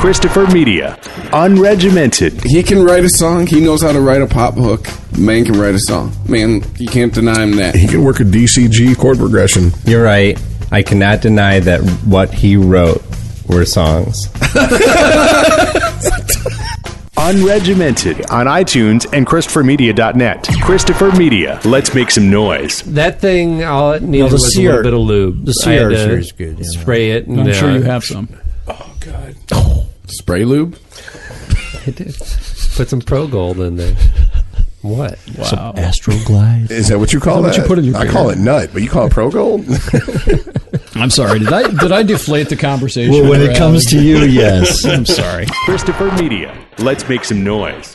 Christopher Media, unregimented. He can write a song. He knows how to write a pop hook. Man can write a song. Man, you can't deny him that. He can work a DCG chord progression. You're right. I cannot deny that what he wrote were songs. Unregimented on iTunes and ChristopherMedia.net. Christopher Media. Let's make some noise. That thing, all it needed was a little bit of lube. The CR is good. Yeah. Spray it. And, I'm sure you have some. Oh, God. Spray lube? I did. Put some Pro Gold in there. What? Wow. Some Astroglide. Is that what you call that? What you put in your I call it nut, but you call it Pro Gold? I'm sorry. Did I deflate the conversation? Well, when it comes to you, yes. I'm sorry. Christopher Media. Let's make some noise.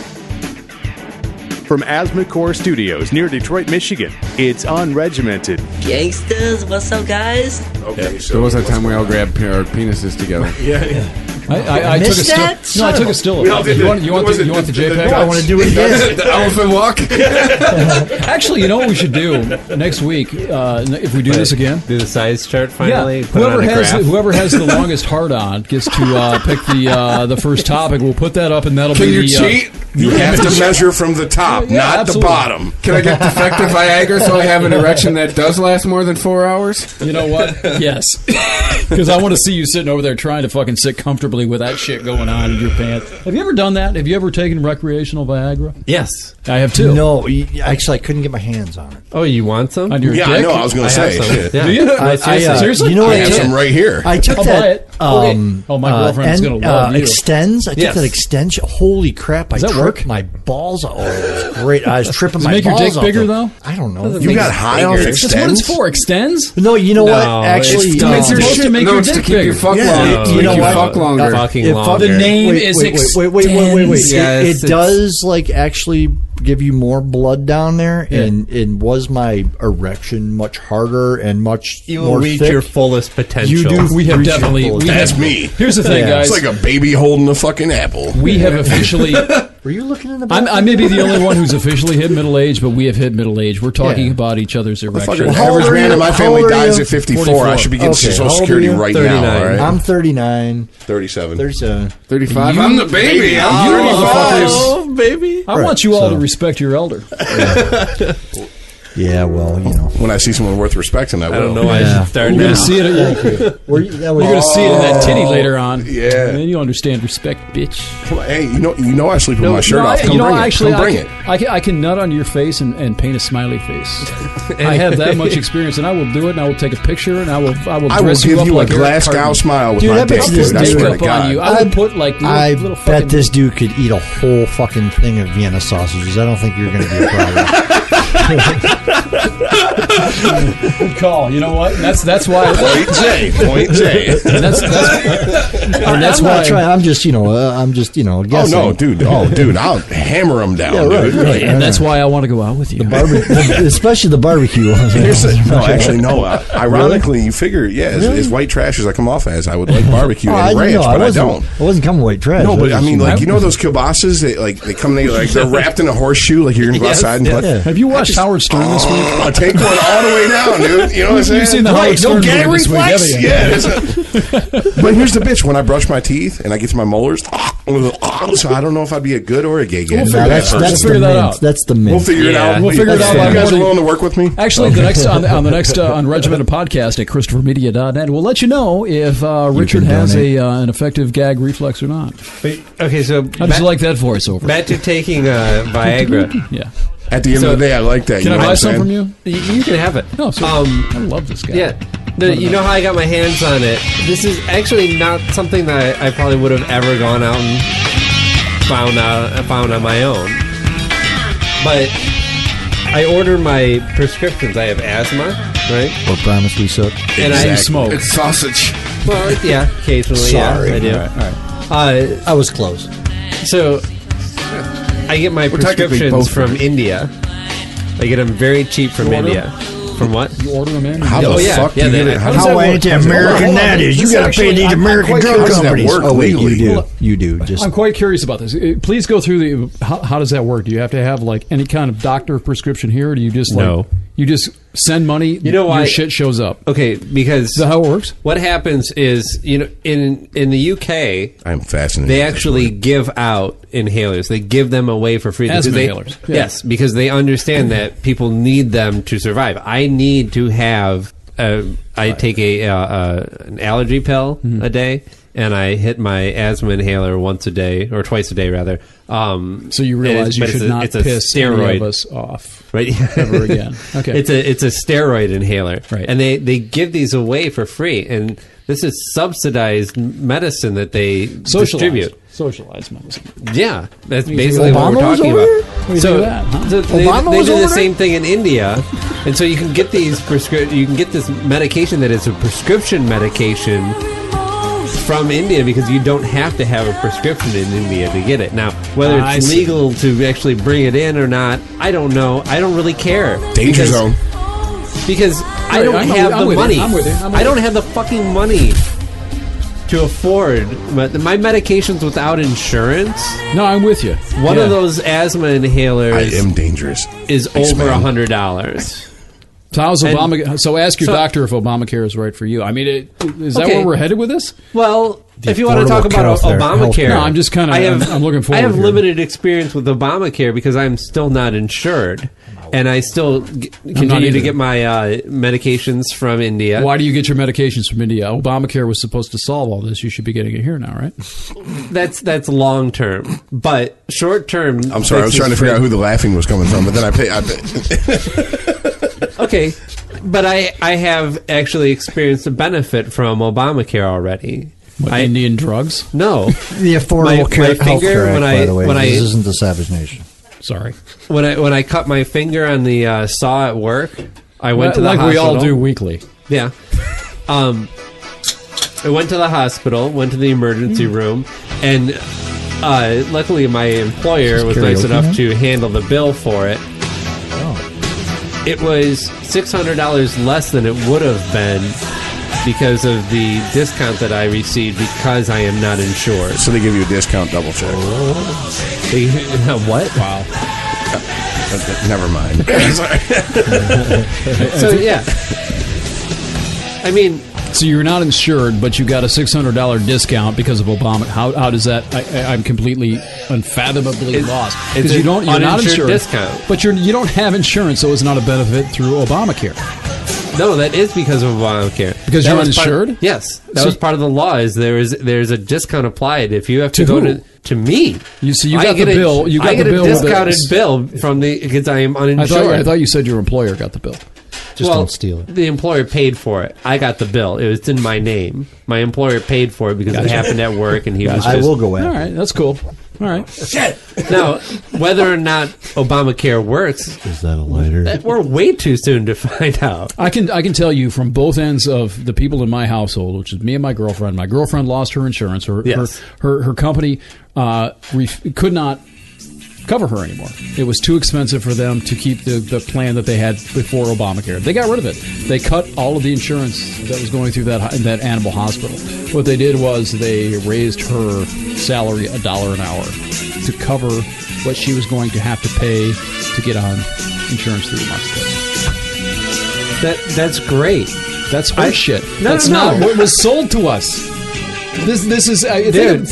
From Asthmacore Studios near Detroit, Michigan, it's Unregimented. Gangsters, what's up, guys? Okay, so There was that time we all grabbed our penises together. Yeah. I took a still. No, I took a still. You want the JPEG? I want to do it again. The elephant walk? Actually, you know what we should do next week if we do this again? Do the size chart finally? Yeah. Put it on a graph? Whoever has the longest hard on gets to pick the first topic. We'll put that up, and that'll Can be you the. cheat? You have to measure from the top, Yeah, not absolutely. the bottom. Can I get defective Viagra so I have an erection that does last more than 4 hours? You know what? Yes. Because I want to see you sitting over there trying to fucking sit comfortably with that shit going on in your pants. Have you ever done that? Have you ever taken recreational Viagra? Yes. I have too. No, actually, I couldn't get my hands on it. Oh, you want some? On your Yeah, dick? I know. I was going to say. have some. Shit. Yeah. Do you? Seriously? Seriously? You know I what? have some right here. I took I'll buy that. it. Okay. Oh, my girlfriend's gonna love you. Extends. I took Yes. that extension. Holy crap! Does I that tripped work? my balls. Oh, it was great. I was tripping Does it my make your balls dick off bigger, them. though? I don't know. You got high off bigger. That's what it's extends? for. Extends? No, you know what? No, Actually, it's It's supposed to make No, your it's to dick keep you bigger. fuck Yeah. longer. You know Make you what? fuck longer. Fucking If longer. The name wait, is wait, extends. Yes, It does like actually give you more blood down there, and was my erection much harder and much You more will reach thick? your fullest potential. You do. We have Reach your definitely. fullest. That's me. Here's the thing, Yeah. guys. It's like a baby holding a fucking apple. We have officially. Were you looking in the back? I may be the only one who's officially hit middle age, but we have hit middle age. We're talking Yeah. about each other's Fucking erections. How old average are man you? in my How family old are dies you? at 54. 44. I should be getting Okay, Social how old are Security you? right 39. now, all right? I'm 39. 37. 37. 35. I'm the baby. I'm You 35. motherfuckers. baby. I want you all to so- respect your elder. Yeah, well, you know. When I see someone worth respecting, I will. I don't know why I Yeah. should start You're now. going to see it. You're going to see it in that titty later on. Yeah. And then you'll understand respect, bitch. Come on, hey, you know I sleep with my shirt off. Come you know, bring actually, it. Come bring it. I can nut on your face and paint a smiley face. I have that much experience, and I will do it. And I will take a picture, and I will I will dress you give up you a like Eric Glasgow Cartman. smile with Dude, my I bet dick, you this dude. I Dick swear to up on God. you. I would put like little bet fucking, this dude could eat a whole fucking thing of Vienna sausages. I don't think you're going to be a problem. Good call. You know what? And that's why. Point J. And that's I'm why. not trying. I'm just, Oh, guessing. no, dude. Oh, dude. I'll hammer them down, right, dude. right. And that's why I want to go out with you. Especially the barbecue. No, actually, no. Ironically, you figure, as white trash as I come off as, I would like barbecue and ranch, but I don't. I wasn't coming white trash. No, but I mean, like, you know those kielbases? They come, they're wrapped in a horseshoe, like you're going to go outside and play. Have you watched Howard Stern this week? I'll take one all the way down, dude. You know what I'm saying? You've seen the Howard Stern no gag movie this week, reflex? haven't you? Yeah. But here's the bitch. When I brush my teeth and I get to my molars, so I don't know if I'd be a good or a gay guy. that's We'll the figure that mint. out. That's the mint. We'll figure it out. We'll figure it out. You guys are morning. willing to work with me? Actually, the next on the next Unregimented podcast at ChristopherMedia.net, we'll let you know if Richard has an effective gag reflex or not. Okay, so How did you like that voiceover? back to taking Viagra. Yeah. At the end of the day, I like that. Can I know buy what I'm some saying? from you? You can have it. No, sir. I love this guy. Yeah. You know how I got my hands on it? This is actually not something that I probably would have ever gone out and found on my own. But I order my prescriptions. I have asthma, right? Or promise we suck. And You smoke. It's sausage. Well, yeah, occasionally. Sorry. Yeah, I do. All right. I was close. So I get my technically prescriptions both from India. I get them very cheap from You order India. From what? You order them in? How Oh, the yeah. fuck Yeah, do you they- get it? how does that work? anti-American that is. You got to pay these American drug How does that companies. work Oh wait, legally? you do. Just I'm quite curious about this. Please go through how does that work? Do you have to have like any kind of doctor prescription here, or do you just like No. You just send money. You know why? Your shit shows up. Okay, because Is that how it works? what happens is, in the UK, I'm fascinated. they with this actually word. give out inhalers. They give them away for free. Asthma because inhalers. Yeah. Yes, because they understand that people need them to survive. I need to have. I take an allergy pill a day, and I hit my asthma inhaler once a day, or twice a day rather. So you realize you should not piss any of us off, right? ever again. Okay, it's a steroid inhaler, right? And they give these away for free, and this is subsidized medicine that they distribute. Socialized medicine. Yeah, that's You basically what we're Obama was talking over about. What do you So, think of that, huh? so Obama they was do over the there? same thing in India, and so you can get these you can get this medication that is a prescription medication from India because you don't have to have a prescription in India to get it. Now, whether I it's see. legal to actually bring it in or not, I don't know. I don't really care. Danger Because- zone. Because I Right, don't I'm have with the you. money. I'm with you. I'm with I don't you. have the fucking money to afford my medications without insurance. No, I'm with you. One Yeah. of those asthma inhalers I am dangerous. is Thanks, over man. $100. So how's And- Obama? So ask your so- doctor if Obamacare is right for you. I mean, is that Okay. where we're headed with this? Well, if you want to talk Affordable about healthcare. Obamacare, No, I'm just kinda- I'm looking forward I have here. limited experience with Obamacare because I'm still not insured, and I still continue either. to get my medications from India. Why do you get your medications from India? Obamacare was supposed to solve all this. You should be getting it here now, right? That's long term, but short term. I'm sorry. I was trying to figure out who the laughing was coming from, but then I pay. Okay, but I have actually experienced a benefit from Obamacare already. What, Indian drugs? No, The Affordable Care finger, Health Care Act, when by I- the way. when I- This isn't the Savage Nation. Sorry. when I cut my finger on the saw at work, I went to the like hospital. we all do weekly. Yeah. I went to the hospital, went to the emergency room, and luckily my employer was nice karaoke enough night? to handle the bill for it. It was $600 less than it would have been because of the discount that I received because I am not insured. So they give you a discount double check. What? Wow. Never mind. So, yeah. I mean, So you're not insured, but you got a $600 discount because of Obama. How does that? I'm completely unfathomably lost because it's you're an not uninsured insured, discount. but you don't have insurance, so it's not a benefit through Obamacare. no, that is because of Obamacare. Because That you're was part- uninsured? Yes, that So- was part of the law. Is there's a discount applied if you have to, To go who? to me. So you I got the get bill. You got I the get bill a with discounted the- bill from because I am I uninsured. thought you said your employer got the bill. Just well, don't steal it. The employer paid for it. I got the bill. It was in my name. My employer paid for it because it happened at work, and he was I just. will go All after. right, that's cool. All right. Now, whether or not Obamacare works, Is that a lighter? we're way too soon to find out. I can tell you from both ends of the people in my household, which is me and my girlfriend. My girlfriend lost her insurance. Yes. Her company could not cover her anymore. It was too expensive for them to keep the plan that they had before Obamacare. They got rid of it. They cut all of the insurance that was going through that animal hospital. What they did was they raised her salary $1 an hour to cover what she was going to have to pay to get on insurance through the marketplace. That's great. That's horse shit. No, That's no, not no. what was sold to us. This is Dude.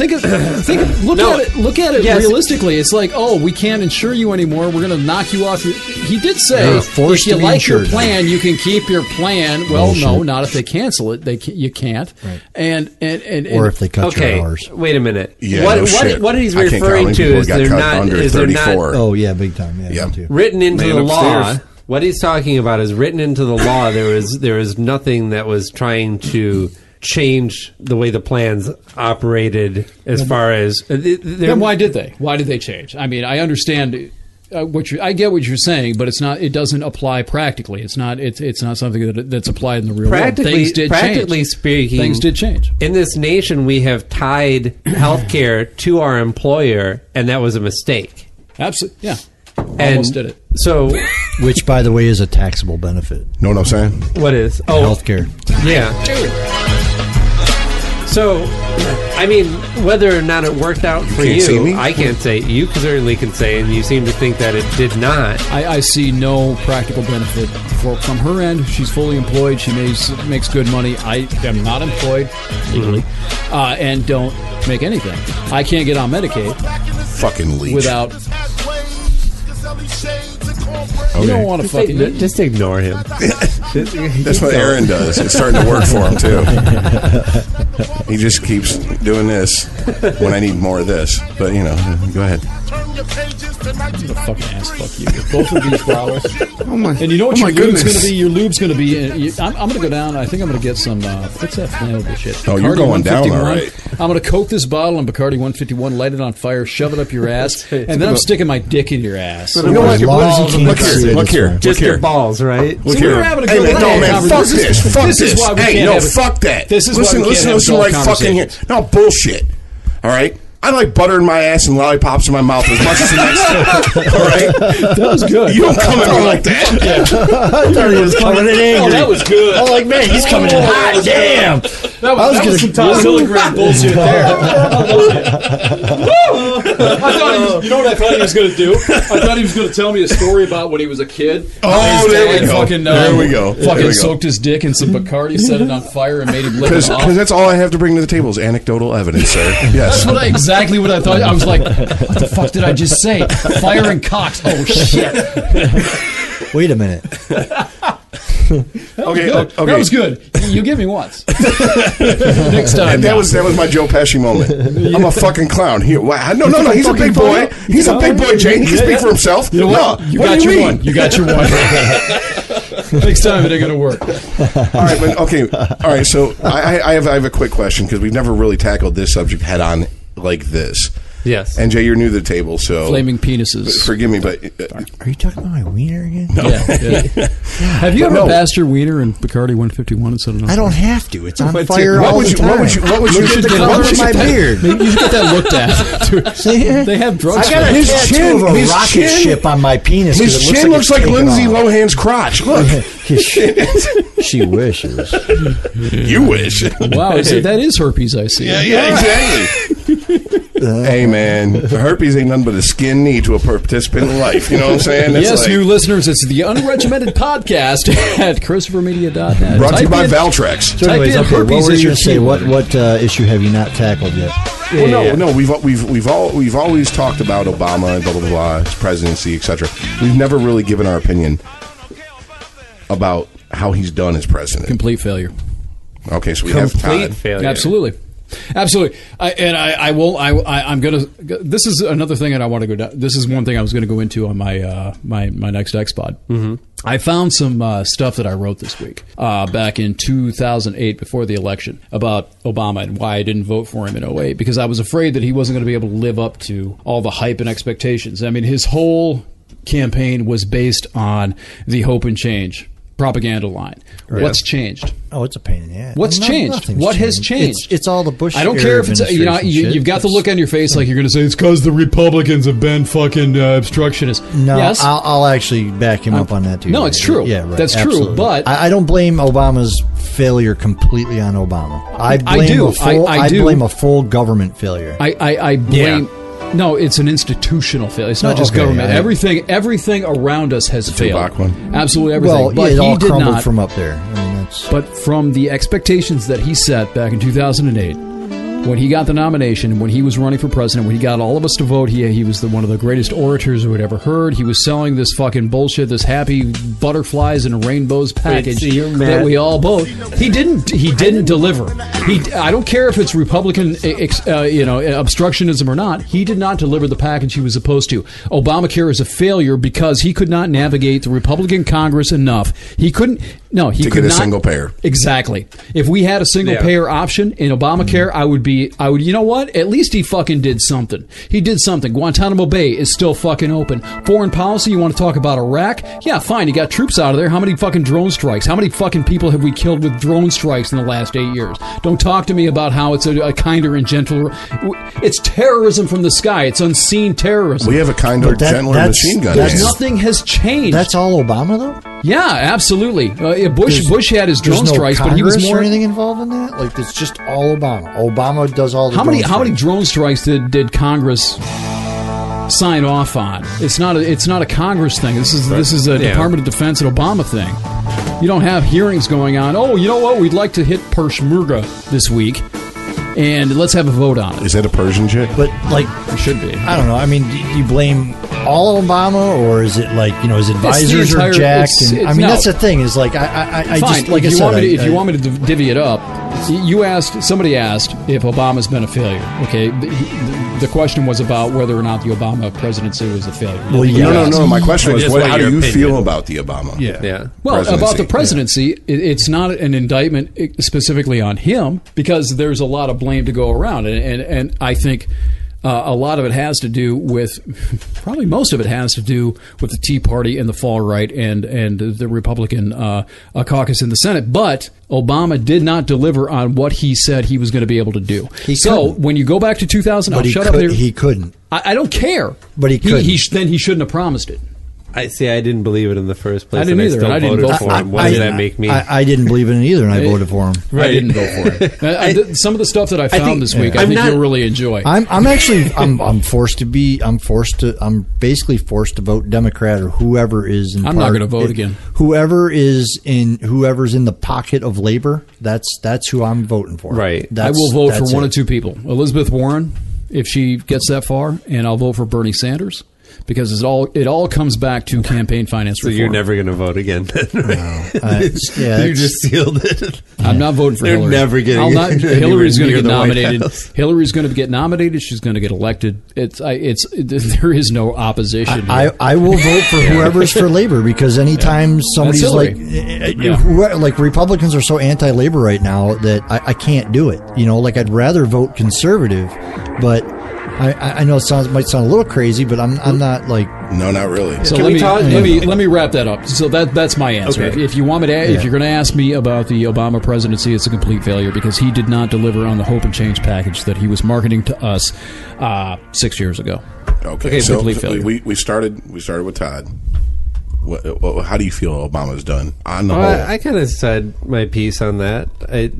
look at it Yes. realistically. It's like, oh, we can't insure you anymore. We're going to knock you off. He did say You're forced if you to be like your insured. plan, you can keep your plan. Well, no, Bullshit. not if they cancel it. You can't. Right. And Or if they cut Okay, your hours. wait a minute. Yeah, what no shit. what he's I can't count how referring many to people is got they're cut not under is they're not 34. Oh, yeah, big time. Yeah, Yeah. me too. written into Man the law. upstairs. What he's talking about is written into the law. There is nothing that was trying to change the way the plans operated as far as then why did they? Why did they change? I mean, I understand. I get what you're saying, but it's not. It doesn't apply practically. It's not. It's not something that's applied in the real world. Things did practically change. speaking, Things did change. in this nation. We have tied healthcare to our employer, and that was a mistake. Absolutely. Yeah. And Almost did it. So, Which, by the way, is a taxable benefit. Know what I'm saying? what is? Oh, Healthcare. yeah. So, I mean, whether or not it worked out for can't see me? you, I can't say. You certainly can say, and you seem to think that it did not. I see no practical benefit from her end. She's fully employed. She makes good money. I am not employed legally and don't make anything. I can't get on Medicaid Fucking leech. without... You don't want to fucking... Just ignore him. That's what Aaron does. It's starting to work for him, too. He just keeps doing this when I need more of this. But, you know, go ahead. I'm gonna fucking ass fuck you with both of these bottles. Oh my! And you know what oh your my lube's goodness. going to be? Your lube's going to be... I'm going to go down. I think I'm going to get some... what's that flammable shit? Oh, you're Bacardi going down, 151. all right. I'm going to coat this bottle in Bacardi 151, light it on fire, shove it up your ass, and then I'm sticking my dick in your ass. You know what? As long as you can't Look see here. it, Look it's here. fine. Look Just your here. balls, right? Look So here. we're having a Hey, good man, no, man, conversation. fuck this. Fuck This this. is why we Hey, can't no, have a- fuck that. This is why listen, we can't have listen adult right fucking here. conversations. No, bullshit. All right? I like butter in my ass and lollipops in my mouth as much as the next. All right? That was good. You don't come at me like that. I thought he was coming in angry. Oh, that was good. I'm like, man, he's coming in hot. Damn. That was gonna- some Tom Silvergrand bullshit there. I thought he was, you know what I thought he was going to do? I thought he was going to tell me a story about when he was a kid. Oh, His there we dad go. Fucking, There we go. There Fucking we go. soaked his dick in some Bacardi, set it on fire, and made him lick it off. Because that's all I have to bring to the table is anecdotal evidence, sir. Yes. That's exactly what I thought. I was like, what the fuck did I just say? Fire and cocks. Oh, shit. Wait a minute. Okay. Good. Okay. That was good. You give me once. Next time. That was my Joe Pesci moment. I'm a fucking clown. Here, wow. No. He's a big boy. He's a big boy, Jane. He can speak for himself. You know what? No, You what got do you your mean? one. You got your one. Next time it ain't gonna work. All right, but okay. All right, so I have a quick question because we've never really tackled this subject head on like this. Yes. And Jay, you're new to the table, so Flaming penises. forgive me, but Are you talking about my wiener again? Yeah. Have you But ever no. passed your wiener in Bacardi 151 and set it on I don't fire? have to. It's on What's fire your- what all would the you? time. What would you? What would you? Look at the what color would of you my think? beard. Maybe you should get that looked at. See? They have drugs. I got a His tattoo chin- of a his rocket chin- ship on my penis. 'cause His it chin looks it's like taken Lindsay off. Lohan's crotch. Look, She wishes. you wish. Wow, that is herpes, I see. Yeah, exactly. Hey, man, herpes ain't nothing but a skin knee to a participant in life. You know what I'm saying? That's Yes, like- new listeners, it's the Unregimented Podcast at ChristopherMedia.net. Brought to you Type by in- Valtrex. So anyways, in okay, herpes what were as you your going to say? keyword. What issue have you not tackled yet? Well, no. We've always talked about Obama and blah blah blah, his presidency, etc. We've never really given our opinion about how he's done as president. Complete failure. Okay, so we have Complete Todd. failure. Absolutely. I'm gonna. This is another thing that I want to go down. This is one thing I was going to go into on my my next X-Pod. Mm-hmm. I found some stuff that I wrote this week back in 2008 before the election about Obama and why I didn't vote for him in 2008 because I was afraid that he wasn't going to be able to live up to all the hype and expectations. I mean, his whole campaign was based on the hope and change propaganda line. Right. What's changed? Oh, it's a pain in the ass. What's changed? Nothing's What has changed? It's all the Bush. I don't era care if it's administration shit. you've got the look on your face like you're going to say it's because the Republicans have been fucking obstructionists. No, yes, I'll actually back him up on that too. No, it's true. Yeah, right. That's true, absolutely. but- I don't blame Obama's failure completely on Obama. I do. I blame a full government failure. I blame. No, it's an institutional failure. It's not just okay, government. I- everything around us has failed. Tupac one. Absolutely everything. well, but it all he did crumbled not. from up there. I mean, that's But from the expectations that he set back in 2008, when he got the nomination, when he was running for president, when he got all of us to vote, he was one of the greatest orators who had ever heard. He was selling this fucking bullshit, this happy butterflies and rainbows package so you're mad. that we all vote. He didn't deliver. I don't care if it's Republican, obstructionism or not. He did not deliver the package he was supposed to. Obamacare is a failure because he could not navigate the Republican Congress enough. He couldn't. No, he To could get a not. single payer. Exactly. If we had a single payer option in Obamacare, I would. You know what? At least he fucking did something. He did something. Guantanamo Bay is still fucking open. Foreign policy. You want to talk about Iraq? Yeah, fine. You got troops out of there. How many fucking drone strikes? How many fucking people have we killed with drone strikes in the last 8 years? Don't talk to me about how it's a kinder and gentler. It's terrorism from the sky. It's unseen terrorism. We have a kinder, But that- gentler that's- machine gun. that's man. Nothing has changed. all Obama though. Yeah, absolutely. Bush had his drone There's no strikes, but he was Congress more. or anything involved in that. Like it's just all Obama. Obama does all the. How many drone strikes. drone strikes did Congress sign off on? It's not a Congress thing. This is a Department of Defense and Obama thing. You don't have hearings going on. Oh, you know what? We'd like to hit Peshmerga this week, and let's have a vote on it. Is that a Persian chick? But like, It should be. I don't know. I mean, do you blame all Obama, or is it like his advisors entire- are jacked? it's- And, it's- I mean, no. that's the thing. Is like I Fine. just like if I you said, want me to, if you want me to divvy it up, somebody asked if Obama's been a failure. Okay, the question was about whether or not the Obama presidency was a failure. Well, yeah. No. My question was, Just what how your do you opinion. feel about the Obama? Yeah. Well, presidency? about the presidency, it's not an indictment specifically on him because there's a lot of blame to go around, and I think a lot of it has to do with, probably most of it has to do with the Tea Party and the far right and the Republican caucus in the Senate. But Obama did not deliver on what he said he was going to be able to do. So when you go back to 2000, But he couldn't. I don't care. But he couldn't. Then he shouldn't have promised it. I didn't believe it in the first place. I didn't and either, I still and I didn't voted vote for for him. him. What does that make me? I didn't believe in it either, and I voted for him. I didn't vote for him. Some of the stuff that I found think- this week, I'm I think not- you'll really enjoy. I'm actually I'm basically forced to vote Democrat or whoever is in. I'm not gonna vote again. Whoever's in the pocket of labor, that's who I'm voting for. Right. I will vote for that's one it. of two people: Elizabeth Warren, if she gets that far, and I'll vote for Bernie Sanders because it all comes back to campaign finance So reform. you're never going to vote again. Yeah, You just sealed it. I'm not voting for They're Hillary. never getting I'll not, anywhere Hillary's going to near get the White nominated. House. Hillary's going to get nominated. She's going to get elected. There is no opposition. here. I will vote for whoever's for labor because anytime somebody's That's like, Hillary. like Republicans are so anti-labor right now that I can't do it. Like I'd rather vote conservative, but I know it might sound a little crazy, but I'm not like. No, not really. So Can let we me, talk- let me wrap that up. So that's my answer. Okay. If you want me to, if you're going to ask me about the Obama presidency, it's a complete failure because he did not deliver on the hope and change package that he was marketing to us 6 years ago. Okay, so complete failure. we started with Todd. How do you feel Obama's done on the whole? I kind of said my piece on that.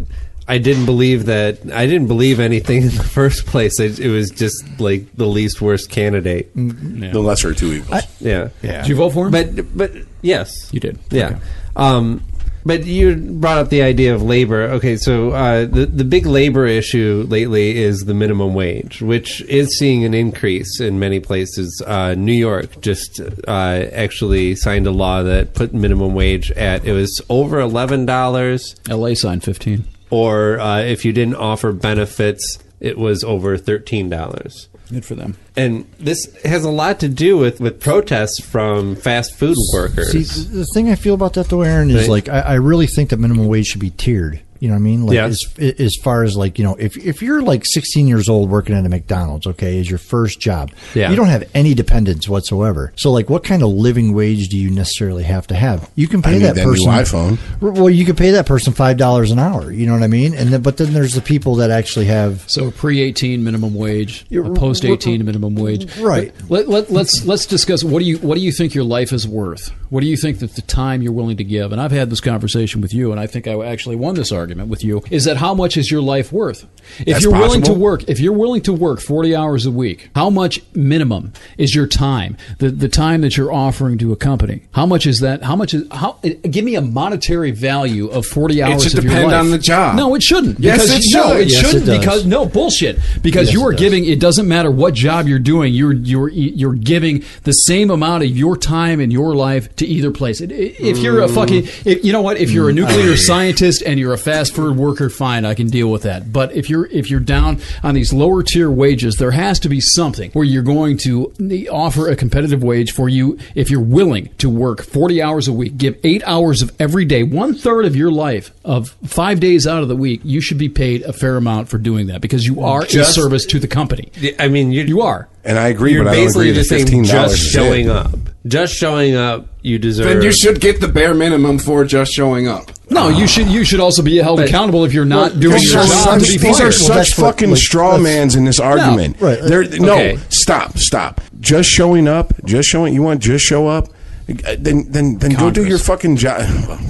I didn't believe that. I didn't believe anything in the first place. It was just like the least worst candidate. The lesser of two evils. Yeah. Did you vote for him? But yes, You did. Yeah. Okay. But you brought up the idea of labor. Okay, so the big labor issue lately is the minimum wage, which is seeing an increase in many places. New York just actually signed a law that put minimum wage at, it was over $11, LA signed 15. or if you didn't offer benefits, it was over $13. Good for them. And this has a lot to do with protests from fast food workers. See, the thing I feel about that though, Aaron, is Right. like I really think that minimum wage should be tiered. You know what I mean? Like Yes. as far as like, if you're like 16 years old working at a McDonald's, okay, is your first job. Yeah. You don't have any dependents whatsoever. So like what kind of living wage do you necessarily have to have? You can pay I need that that new person iPhone. Well, you could pay that person $5 an hour, you know what I mean? And then, but then there's the people that actually have So pre-18 minimum wage, a post-18 minimum wage. Right. Let's discuss what do you think your life is worth? What do you think that the time you're willing to give? And I've had this conversation with you, and I think I actually won this argument with you. Is that how much is your life worth? If That's you're willing to possible. work 40 hours a week, how much minimum is your time? The time that you're offering to a company. How much is that? Give me a monetary value of 40 hours should of your depend life. on the job. No, it shouldn't. Yes, Because- it should. No, it Yes, it shouldn't does. because no bullshit. Because Yes, you are it does. giving. It doesn't matter what job you're doing. You're giving the same amount of your time in your life to either place. If you're a fucking, you know what? If you're a nuclear scientist and you're a fast food worker, fine, I can deal with that. But if you're down on these lower tier wages, there has to be something where you're going to offer a competitive wage for you if you're willing to work 40 hours a week, give 8 hours of every day, 1/3 of your life, of 5 days out of the week. You should be paid a fair amount for doing that because you are a service to the company. I mean, You are. And I agree, You're but I don't basically agree that just saying $15 just is showing it. up. Just showing up, you deserve. Then you should get the bare minimum for just showing up. No, you should also be held But- accountable if you're not doing These your are job such, to be these are fired. such that's what- fucking like, straw mans in this argument. right. No, Okay. stop. Just showing up. You want just show up. then go do your fucking job.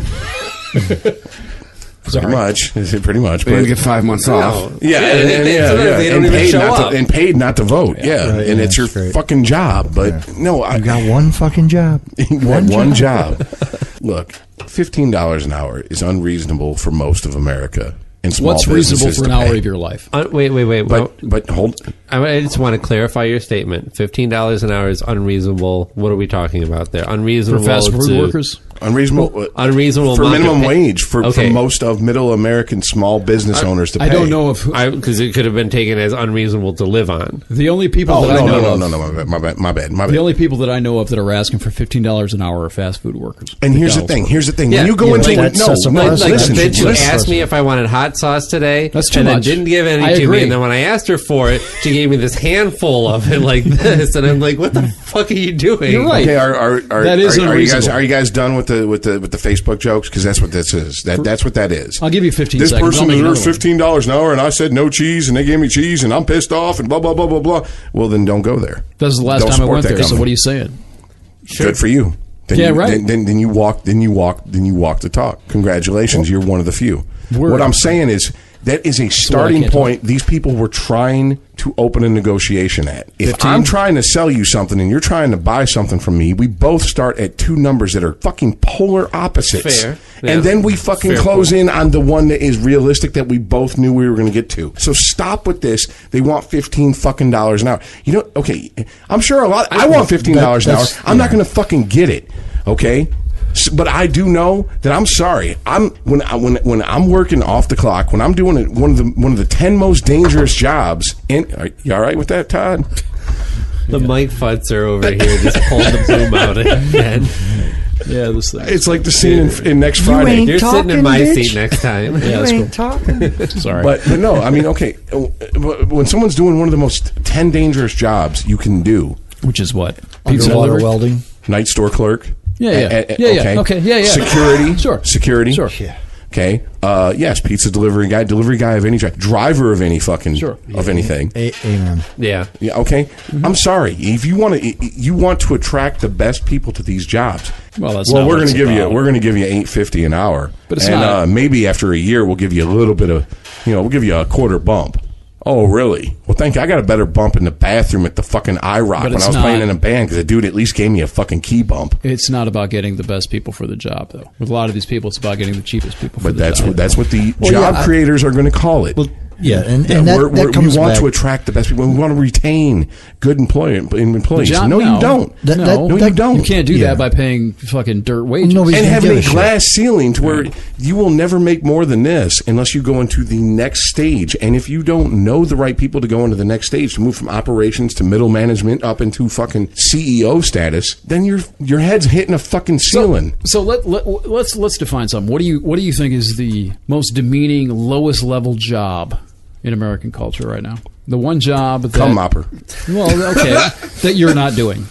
Pretty much. But you get 5 months off. Yeah, they don't even show up. And paid not to vote. Yeah, right, and it's your great. fucking job. But no, You got one fucking job. one job. Look, $15 an hour is unreasonable for most of America. And small What's reasonable businesses for an to hour pay. of your life? Wait. But hold. I just want to clarify your statement. $15 an hour is unreasonable. What are we talking about there? For Unreasonable fast food to- workers? Unreasonable. Unreasonable for amount to minimum pay- wage for Okay. most of middle American small business owners to pay. I don't know if Because it could have been taken as unreasonable to live on. the only people Oh, that I know no, of. my bad. The only people that I know of that are asking for $15 an hour are fast food workers. And here's the McDonald's. thing. Yeah, When you go yeah, into like it, no, that's a no, process. listen. Did you listen. ask me if I wanted hot sauce today? That's too and much. then didn't give any I to me. agree. And then when I asked her for it, she gave me this handful of it like this, and I'm like, "What the fuck are you doing?" You're right. Okay, That is are you guys unreasonable. done with the Facebook jokes? Because that's what this is. That's what that is. I'll give you 15 This seconds. I'll person make deserves another one. $15 an hour, and I said no cheese, and they gave me cheese, and I'm pissed off, and blah blah blah blah blah. Well, then don't go there. This is the last Don't time I support went that there. So company. what are you saying? Good for you. Then Yeah, you, right. Then you walk the talk. Congratulations, you're one of the few. What I'm saying is that is a starting can't point. These people were trying to open a negotiation at. If 15? I'm trying to sell you something and you're trying to buy something from me, we both start at two numbers that are fucking polar opposites. Fair. Yeah. And then we fucking Fair close point. in on the one that is realistic that we both knew we were going to get to. So stop with this. They want $15 fucking dollars an hour. You know, okay, I'm sure a lot. I want $15 an hour. that's- I'm not going to fucking get it. Okay. But I do know that I'm sorry. When I'm working off the clock, when I'm doing one of the 10 most dangerous jobs. Are you all right with that, Todd? The Mike Futzer over here just pulled the boom out again. Yeah, this thing. It's like the scene in Next Friday. ain't You're sitting in talking, my bitch. seat next time. Yeah, that's cool. talking. Sorry. But no, I mean, okay. When someone's doing one of the most 10 dangerous jobs you can do, Which is what? Pizza Underwater delivery? welding. night store clerk. Yeah, yeah. Okay. Okay, yeah. Security. Sure. Security. Sure. Yeah. Okay. Yes, pizza delivery guy of any type, driver of any fucking of anything. Amen. Yeah. Yeah. Okay. I'm sorry. If you want to attract the best people to these jobs. Well, that's well, not we're what going to it's give you about. we're going to give you $8.50 an hour, But it's and not. maybe after a year we'll give you a little bit of we'll give you a quarter bump. Oh, really? Well, thank you. I got a better bump in the bathroom at the fucking IROC But when it's I was not- playing in a band because the dude at least gave me a fucking key bump. It's not about getting the best people for the job, though. With a lot of these people, it's about getting the cheapest people for But the job. that's what the Well, job yeah, creators are going to call it. Well, yeah, and Yeah, that comes we want back. to attract the best people. We want to retain good employees. Job- No, you don't. No, you don't. You can't do Yeah. that by paying fucking dirt wages. Nobody's And gonna having give a a shit. glass ceiling to where you will never make more than this unless you go into the next stage. And if you don't know the right people to go into the next stage to move from operations to middle management up into fucking CEO status, then your head's hitting a fucking ceiling. So let's define something. What do you think is the most demeaning, lowest level job in American culture right now? The one job that Cum mopper. Well, okay, that you're not doing.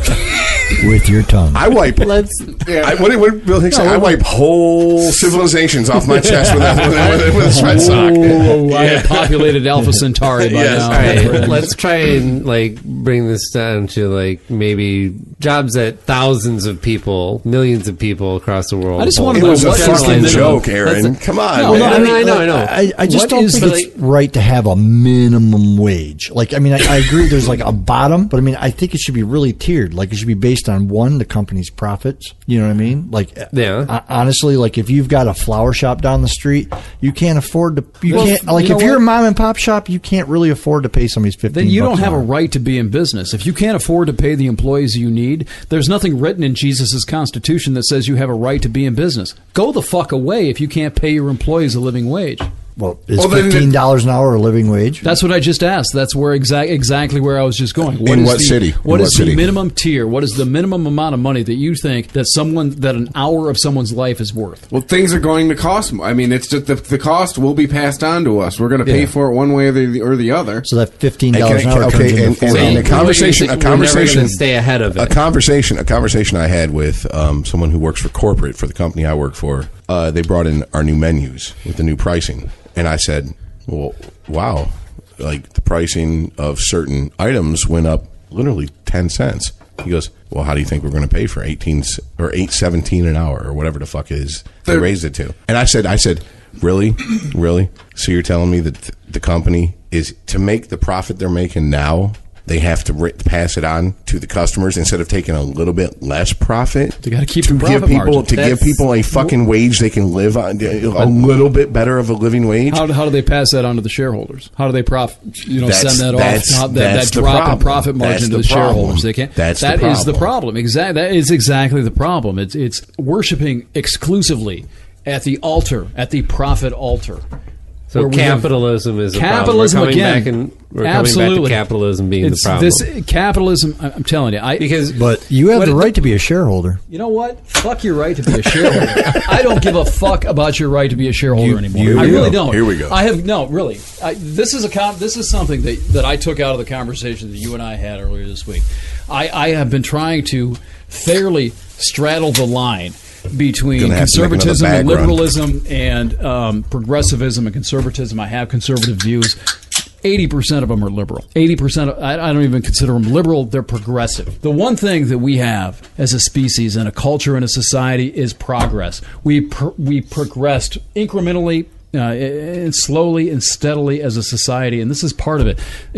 with your tongue. I wipe. Let's. What did Bill Hicks say? I wipe whole civilizations off my chest with a sweat sock. Oh, I have populated Alpha Centauri by Yes. now. All right, let's try and bring this down to maybe jobs that thousands of people, millions of people across the world. I just wanna It know was a what is fucking the minimum? joke, Aaron. Come on, No, man. no, I know. I just What don't is think the- it's right to have a minimum wage. I agree there's a bottom, but I think it should be really tiered. It should be based on the company's profits. You know what I mean? Yeah. Honestly, if you've got a flower shop down the street, you can't afford to. You Well, can't. you know If you're what? a mom and pop shop, you can't really afford to pay somebody's $15. Then you don't have an a hour. right to be in business. If you can't afford to pay the employees you need, there's nothing written in Jesus' Constitution that says you have a right to be in business. Go the fuck away if you can't pay your employees a living wage. Well, is Well, then- $15 an hour a living wage? That's what I just asked. That's where exactly where I was just going. In is what the- city? What In is what the city? minimum tier? What is the minimum amount of money that you think that an hour of someone's life is worth? Well, things are going to cost more. It's just the cost will be passed on to us. We're going to pay Yeah. for it one way or the other. So that $15 an hour turns into and $40. a conversation, We're never gonna stay ahead of it. A conversation I had with someone who works for corporate for the company I work for. They brought in our new menus with the new pricing, and I said, "Well, wow, the pricing of certain items went up literally 10 cents." He goes, well, how do you think we're going to pay for 18 or $8.17 an hour or whatever the fuck it is they raised it to? And I said, really? So you're telling me that the company is to make the profit they're making now? They have to pass it on to the customers instead of taking a little bit less profit. They got to keep to the profit margin. Give people a fucking wage they can live on, a little bit better of a living wage. How do they pass that on to the shareholders? How do they send that off? That's that drop in profit margin to the shareholders. They can't. That is the problem. That is exactly the problem. It's worshiping exclusively at the altar, at the profit altar. So capitalism is a capitalism problem. Absolutely. We're coming back to capitalism being the problem. Capitalism, I'm telling you. But you have the right to be a shareholder. You know what? Fuck your right to be a shareholder. I don't give a fuck about your right to be a shareholder anymore. I really don't. Here we go. Really. This is something that I took out of the conversation that you and I had earlier this week. I have been trying to fairly straddle the line between conservatism and liberalism and progressivism and conservatism. I have conservative views. 80% of them are liberal. 80%, I don't even consider them liberal. They're progressive. The one thing that we have as a species and a culture and a society is progress. We progressed incrementally and slowly and steadily as a society, and this is part of it.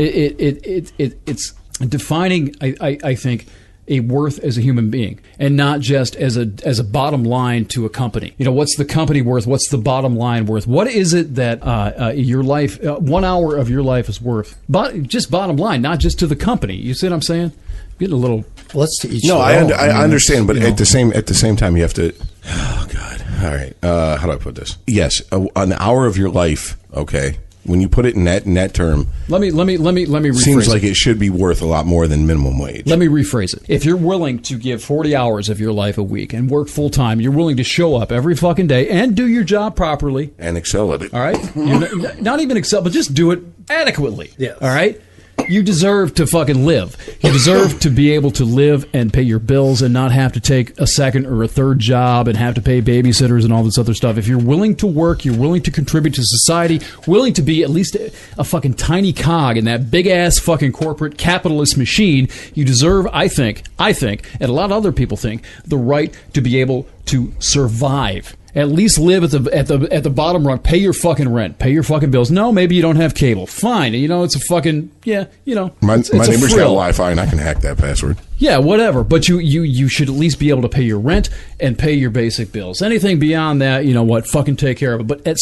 It's defining, I think, a worth as a human being, and not just as a bottom line to a company. You know, what's the company worth? What's the bottom line worth? What is it that your life, 1 hour of your life is worth? But just bottom line, not just to the company. You see what I'm saying? Getting a little. Let's to each. No, I understand, but at the same time, you have to. Oh God! All right, how do I put this? Yes, an hour of your life. Okay. When you put it in that term, let me rephrase. Seems like it should be worth a lot more than minimum wage. Let me rephrase it. If you're willing to give 40 hours of your life a week and work full time, you're willing to show up every fucking day and do your job properly and excel at it. All right, you're not even excel, but just do it adequately. Yes. All right. You deserve to fucking live. You deserve to be able to live and pay your bills and not have to take a second or a third job and have to pay babysitters and all this other stuff. If you're willing to work, you're willing to contribute to society, willing to be at least a fucking tiny cog in that big-ass fucking corporate capitalist machine, you deserve, I think, and a lot of other people think, the right to be able to survive. At least live at the bottom rung. Pay your fucking rent. Pay your fucking bills. No, maybe you don't have cable. Fine. You know, it's a fucking My neighbor's got Wi-Fi and I can hack that password. Yeah, whatever. But you should at least be able to pay your rent and pay your basic bills. Anything beyond that, you know what? Fucking take care of it. But at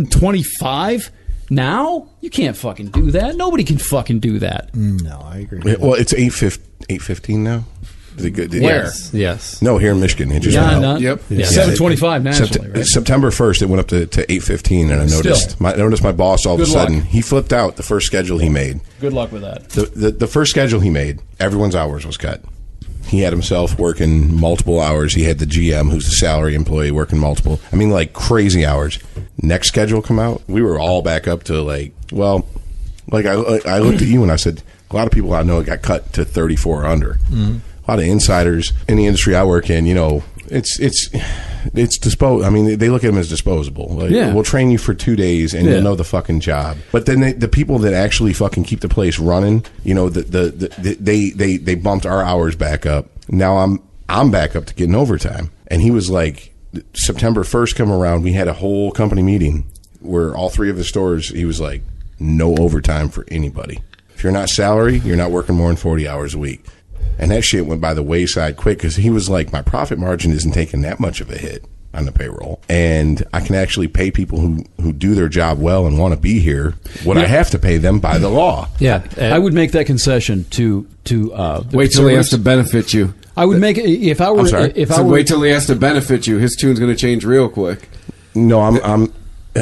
$7.25 now, you can't fucking do that. Nobody can fucking do that. No, I agree. Well, it's $8.15 now. Is it good? Where? Yes. No, here in Michigan. It just went out. Yep. Yeah. $7.25 nationally, right? September 1st, it went up to $8.15, and I noticed my boss all of a sudden. He flipped out the first schedule he made. Good luck with that. The first schedule he made, everyone's hours was cut. He had himself working multiple hours. He had the GM, who's the salary employee, working multiple. I mean, like crazy hours. Next schedule come out, we were all back up to I looked at you and I said, a lot of people I know got cut to 34 or under. Mm-hmm. A lot of insiders in the industry I work in, you know, it's disposable. I mean, they look at them as disposable. Like, we'll train you for 2 days and you'll know the fucking job. But then the people that actually fucking keep the place running, you know, they bumped our hours back up. Now I'm back up to getting overtime. And he was like, September 1st come around, we had a whole company meeting where all three of the stores, he was like, no overtime for anybody. If you're not salary, you're not working more than 40 hours a week. And that shit went by the wayside quick because he was like, my profit margin isn't taking that much of a hit on the payroll. And I can actually pay people who do their job well and want to be here what I have to pay them by the law. Yeah. I would make that concession to wait till he has to benefit you. I would make it if I were. Wait till he has to benefit you. His tune's going to change real quick. No, I'm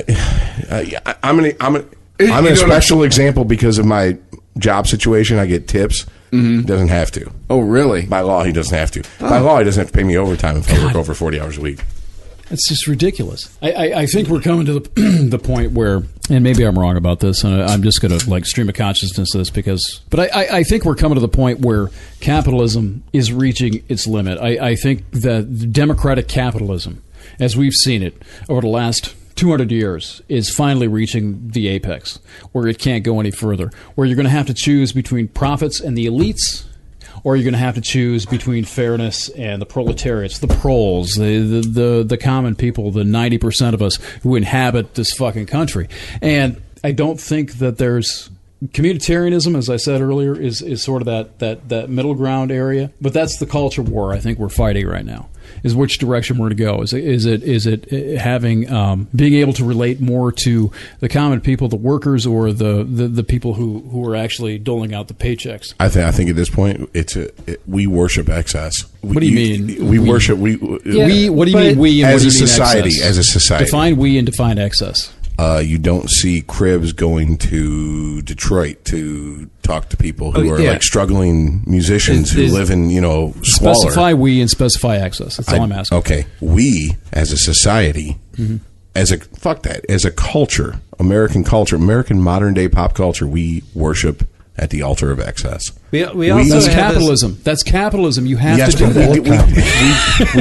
a special example because of my job situation. I get tips. Mm-hmm. Doesn't have to. Oh, really? By law, he doesn't have to. By law, he doesn't have to pay me overtime if I work over 40 hours a week. It's just ridiculous. I think we're coming to the point where, and maybe I'm wrong about this, and I'm just going to stream of consciousness this but I think we're coming to the point where capitalism is reaching its limit. I think that democratic capitalism, as we've seen it over the last 200 years, is finally reaching the apex where it can't go any further, where you're going to have to choose between profits and the elites or you're going to have to choose between fairness and the proletariats, the proles, the common people, the 90% of us who inhabit this fucking country. And I don't think that there's communitarianism, as I said earlier, is sort of that middle ground area. But that's the culture war I think we're fighting right now. Is which direction we're going to go? Is it having being able to relate more to the common people, the workers, or the people who are actually doling out the paychecks? I think at this point we worship excess. What do you mean? We worship we. What do you mean we? And as what do a you mean society, excess? as a society, define we and define excess. You don't see cribs going to Detroit to talk to people who are like struggling musicians who live in squalor. Specify we and specify excess. That's all I'm asking. Okay, we as a society, as a culture, American culture, American modern day pop culture, we worship at the altar of excess. We also that's have capitalism. That's capitalism. You have yes, to do that.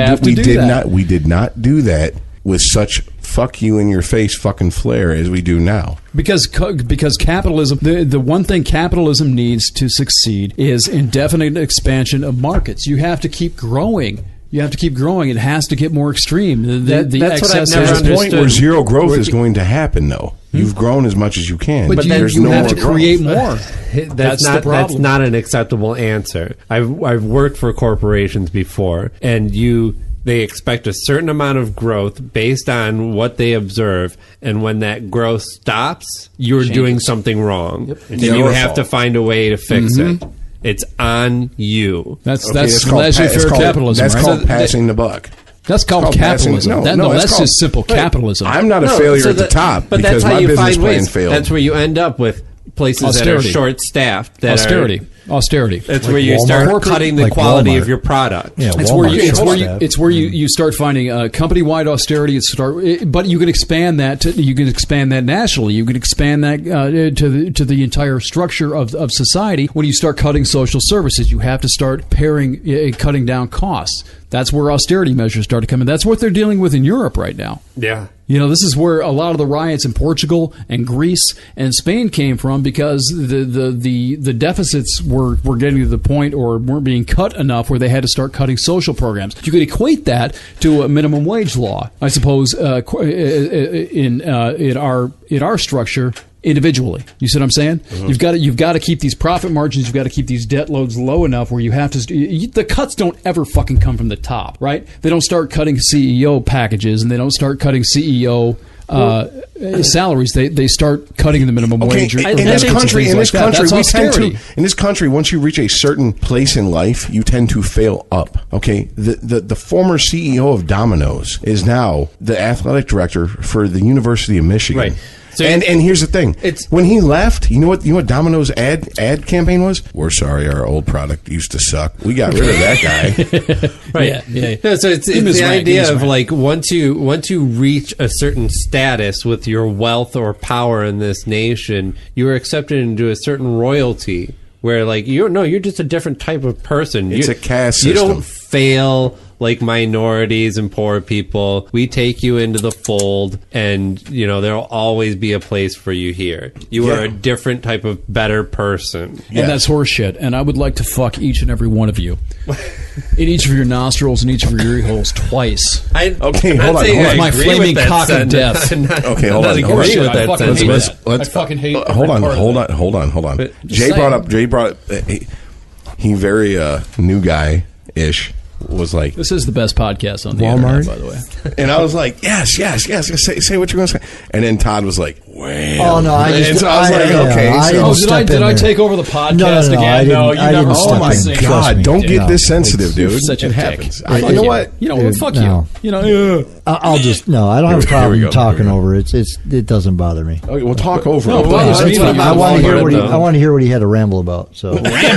We did not do that with such fuck you in your face fucking flair as we do now. Because capitalism, the one thing capitalism needs to succeed is indefinite expansion of markets. You have to keep growing. You have to keep growing. It has to get more extreme. That's what I've never There's a point where understood. zero growth is going to happen, though. You've grown as much as you can, but there's you no have more to create more. That's the problem. That's not an acceptable answer. I've worked for corporations before, and they expect a certain amount of growth based on what they observe, and when that growth stops, you're doing something wrong, and you have to find a way to fix it. It's on you. That's laissez-faire capitalism. That's right? called passing the buck. That's called capitalism. That's just simple capitalism. I'm not a failure at the top but because that's how my you business find plan ways. failed. That's where you end up with places Austerity. that are short-staffed. Austerity. That's Like where you start Walmart? cutting the Like quality Walmart. of your product. Yeah, It's where you start finding company-wide austerity. But you can expand that. You can expand that nationally. You can expand that to the entire structure of society. When you start cutting social services, you have to start cutting down costs. That's where austerity measures start to come in. That's what they're dealing with in Europe right now. Yeah. This is where a lot of the riots in Portugal and Greece and Spain came from, because the deficits were getting to the point, or weren't being cut enough, where they had to start cutting social programs. You could equate that to a minimum wage law, I suppose, in our structure. Individually, you see what I'm saying? You've got to keep these profit margins. You've got to keep these debt loads low enough where you have to. The cuts don't ever fucking come from the top, right? They don't start cutting CEO packages, and they don't start cutting CEO salaries. They start cutting the minimum wage. In this country, once you reach a certain place in life, you tend to fail up. Okay, the former CEO of Domino's is now the athletic director for the University of Michigan. Right. So and here's the thing: when he left, you know what Domino's ad campaign was? We're sorry, our old product used to suck. We got rid of that guy. Right. Yeah. No, so it's the idea of like once you reach a certain status with your wealth or power in this nation, you are accepted into a certain royalty where like you're just a different type of person. It's a caste You system. don't fail like minorities and poor people. We take you into the fold, and there'll always be a place for you here. You are a different type of better person. And that's horseshit. And I would like to fuck each and every one of you in each of your nostrils and each of your ear holes twice. Hold on. With my flaming cock of death. Okay, hold on. I fucking hate that. Hold on. Jay brought up. He very new guy-ish. Was like, this is the best podcast on the Walmart, internet, by the way. And I was like, yes. Say what you're going to say. And then Todd was like, well. Oh no! I was like, did I take over the podcast again? No, you never. Oh my God! Don't get this sensitive, dude. Such a it dick. happens. You know what? Fuck no. you. I'll just I don't have a problem talking over it. It doesn't bother me. Okay, we'll talk over. No, I want to hear what he had to ramble about. So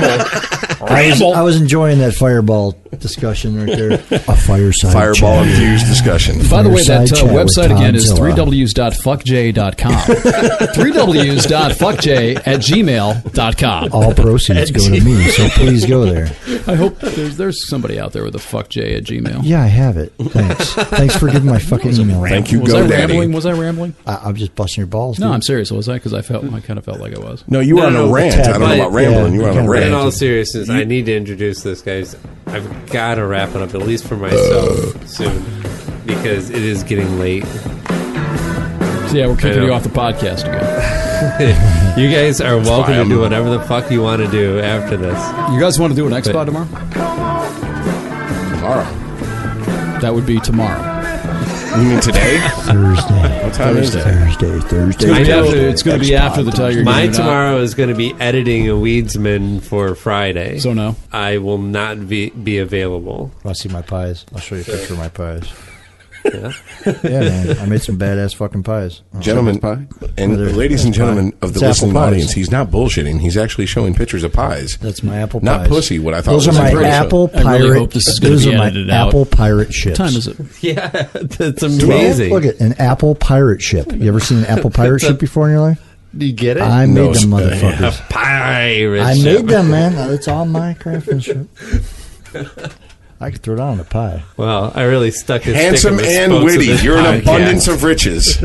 I was enjoying that fireball discussion right there. A fireball infused discussion. By the way, that Fireside chat website with again is Todzilla. www.fuckj.com. 3ws.fuckj@gmail.com. All proceeds go to me, so please go there. I hope there's somebody out there with a fuckj at gmail. Yeah, I have it. Thanks. Thanks for giving my fucking email. Thank you, Was I GoDaddy. rambling? Was I rambling? I'm just busting your balls. No, dude. I'm serious. Was I? Because I kind of felt like I was. No, you were on a rant. I don't know about rambling. You were on a Yeah, rant. In all seriousness, I need to introduce this, guys. I've got to wrap it up, at least for myself, soon, because it is getting late. So yeah, we're kicking you off the podcast again. You guys are welcome fine. to do whatever the fuck you want to do after this. You guys want to do an X-Pod tomorrow? Tomorrow. That would be tomorrow. You mean today? Thursday. What time is it? Thursday. I know. It's going to be after the Tiger My game. tomorrow is going to be editing a Weedsman for Friday. So no. I will not be available. Want to see my pies? I'll show you a picture of my pies. Yeah. Yeah, man. I made some badass fucking pies. Gentlemen, pie? and Whether- ladies and that's gentlemen pie. of the It's apple listening pies. audience, he's not bullshitting. He's actually showing pictures of pies. That's my apple Not pies. pussy, what I thought Those was are my a pretty apple I really pirate. hope this is gonna Those be are my edited out. apple pirate ships. What time is it? Yeah, that's amazing. Look at an apple pirate ship. You ever seen an apple pirate ship before in your life? Do you get it? I No, made them yeah. motherfuckers. Pirate I ship. made them, man. It's all my craftsmanship. I could throw it on a pie. Well, I really stuck his Handsome stick in the and spokes of witty. this You're an podcast. abundance of riches.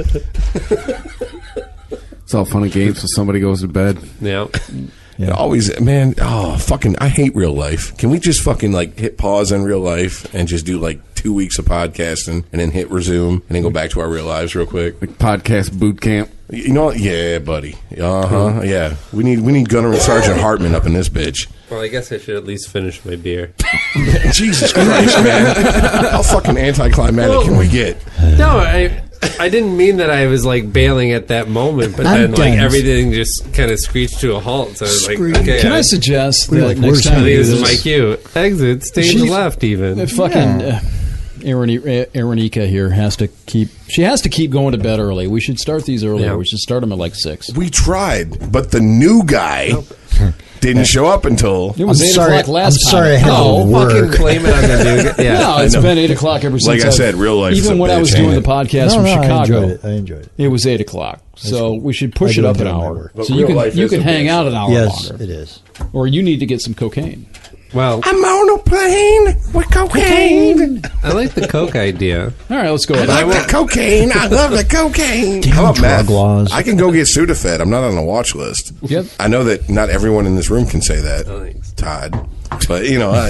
It's all fun and games till somebody goes to bed. Yeah. It always, man, fucking, I hate real life. Can we just fucking, like, hit pause on real life and just do, like, 2 weeks of podcasting and then hit resume and then go back to our real lives real quick? Like podcast boot camp. You know what? Yeah, buddy. Uh-huh. Yeah. We need Gunner and Sergeant Hartman up in this bitch. Well, I guess I should at least finish my beer. Jesus Christ, man. How fucking anticlimactic can we get? No, I didn't mean that I was like bailing at that moment, but I'm then like done. everything just kind of screeched to a halt. So I was like, okay, Can I suggest that like, next where's time I we think do this is my this, cue. Exit, stage She's- left even. fucking Aronika here has to keep going to bed early. We should start these earlier. Yeah. We should start them at like 6. We tried, but the new guy didn't show up until... It was I'm 8 sorry- o'clock last I'm sorry I time. had to No, work. Fucking blame it on the new guy. Yeah. no, it's been 8 o'clock ever since. Like I said, real life is Even a when I bitch, was ain't doing it? the podcast from I Chicago, enjoyed it. it was 8 o'clock. So we should push I it do up an enjoy my hour. work. But So real life you is can a hang bitch. out an hour Yes, longer, it is. or you need to get some cocaine. Well, I'm on a plane with cocaine. I like the Coke idea. All right, let's go. I with that. like the cocaine. I love the cocaine. Damn How about meth? drug laws. I can go get Sudafed. I'm not on the watch list. Yep. I know that not everyone in this room can say that, Thanks. Todd. But, you know,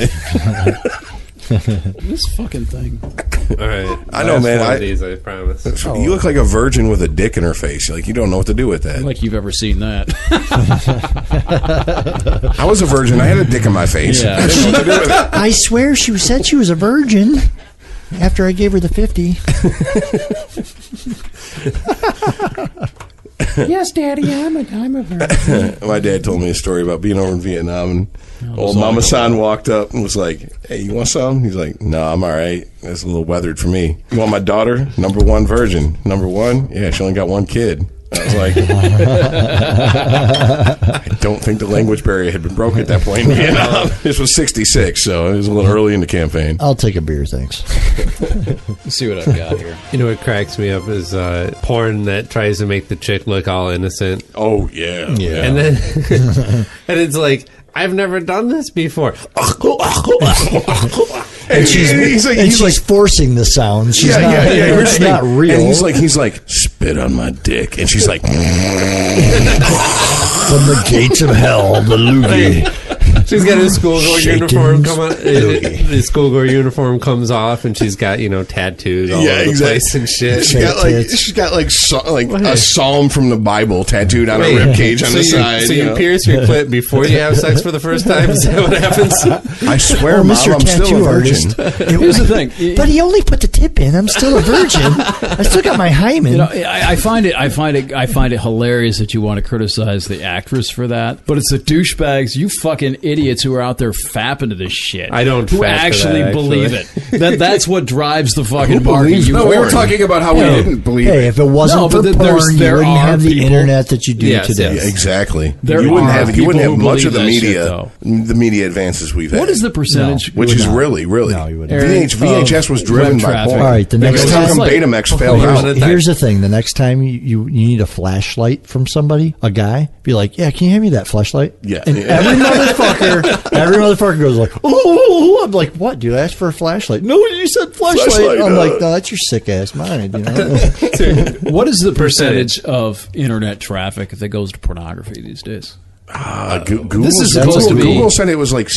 This fucking thing. All right, I know, Last man, one I- of these, I promise. you look like a virgin with a dick in her face. Like, you don't know what to do with that. Like you've ever seen that. I was a virgin. I had a dick in my face. Yeah. I didn't know what to do with it. I swear she said she was a virgin after I gave her the 50. Yes, Daddy, I'm a virgin. My dad told me a story about being over in Vietnam, and old Mama San walked up and was like, "Hey, you want some?" He's like, "No, I'm all right. It's a little weathered for me." You want my daughter? Number 1 virgin. Number 1? Yeah, she only got 1 kid. I was like, I don't think the language barrier had been broken at that point in Vietnam. This was 66, so it was a little early in the campaign. I'll take a beer, thanks. Let's see what I've got here. You know what cracks me up is porn that tries to make the chick look all innocent, Oh, yeah. Yeah. and then and it's like, I've never done this before. And he's forcing the sound. She's not, Here's it's the thing. not real. And he's like, spit on my dick. And she's like, From the gates of hell, the loogie. She's got her schoolgirl Shaken's uniform come on. loogie. The schoolgirl uniform comes off, and she's got tattoos all over the place and shit. she's got like a psalm from the Bible tattooed on her rib cage on the side. So you know. pierce your clit before you have sex for the first time? Is that what happens? I swear, Oh, Mom, Mr. I'm still Tattoo a virgin. Artist. Here's the thing. But he only put the tip in. I'm still a virgin. I still got my hymen. You know, I find it hilarious that you want to criticize the actress for that, but it's the douchebags, you fucking idiots idiots who are out there fapping to this shit. I don't Who fap for actually that, believe it. That's what drives the fucking market. believes- No, we were porn. talking about how we didn't believe Hey, it. if it wasn't No, for but porn, you there wouldn't are have the people- internet that you do Yes, today. yes. Exactly. There you wouldn't are have people much who of the believe media, that shit, the media advances we've had. What is the percentage? Which is really. No, you wouldn't. VHS was driven web by traffic. porn. All right, the next Because time- how come It's like- Betamax failed Here's out? the- Here's the thing: the next time you need a flashlight from somebody, a guy, be like, "Yeah, can you hand me that flashlight?" Yeah. and Yeah. every motherfucker goes like, "Oh!" I'm like, "What, dude? I asked for a flashlight." No, you said flashlight. Flashlight, I'm like, "No, that's your sick ass mind." You know? What is the percentage of internet traffic that goes to pornography these days? Google, This is supposed to be- Google said it was like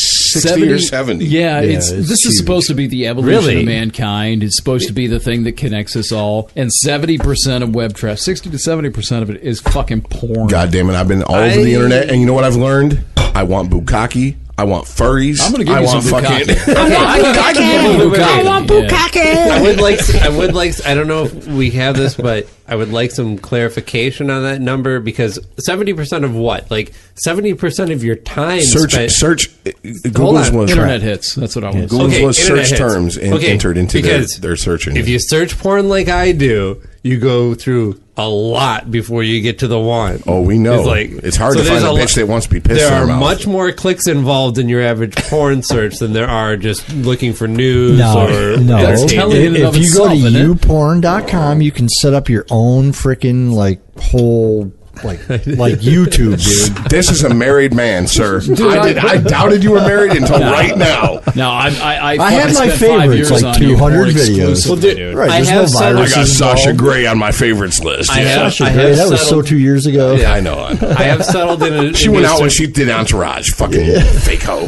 60 or 70. Yeah, it's this is huge. supposed to be the evolution Really? of mankind. It's supposed to be the thing that connects us all. And 70% of web traffic, 60 to 70% of it is fucking porn. God damn it! I've been all over the internet, and you know what I've learned? I want bukkake. I want furries. I'm going to give I you want some fucking. bukkake. I can give you bukkake. I want bukkake. I would like. I don't know if we have this, but I would like some clarification on that number because 70% of what? Like 70% of your time spent. Search. Hold Google's on. was Internet hits. That's what I want. Google's was internet search hits. terms and Okay, entered into because their search engine. If you search porn like I do, you go through a lot before you get to the one. Oh, we know. It's hard to there's find a lo- bitch that wants to be pissed There in her are mouth. much more clicks involved in your average porn search than there are just looking for news No, or no. That's telling in and If of you go to itself, isn't it? youporn.com, you can set up your own freaking whole like YouTube, dude. This is a married man, sir. I doubted you were married until right now. No, I I fucking have my spent 5 favorites, years like on 200 YouPorn videos. exclusively, dude. Right, I there's have no some- I viruses got Sasha involved. Grey on my favorites list. I Yeah. have- Sasha Grey, that was so settled- 2 years ago. Yeah, I know. I have settled in. She went out when she did Entourage. Fucking fake hoe.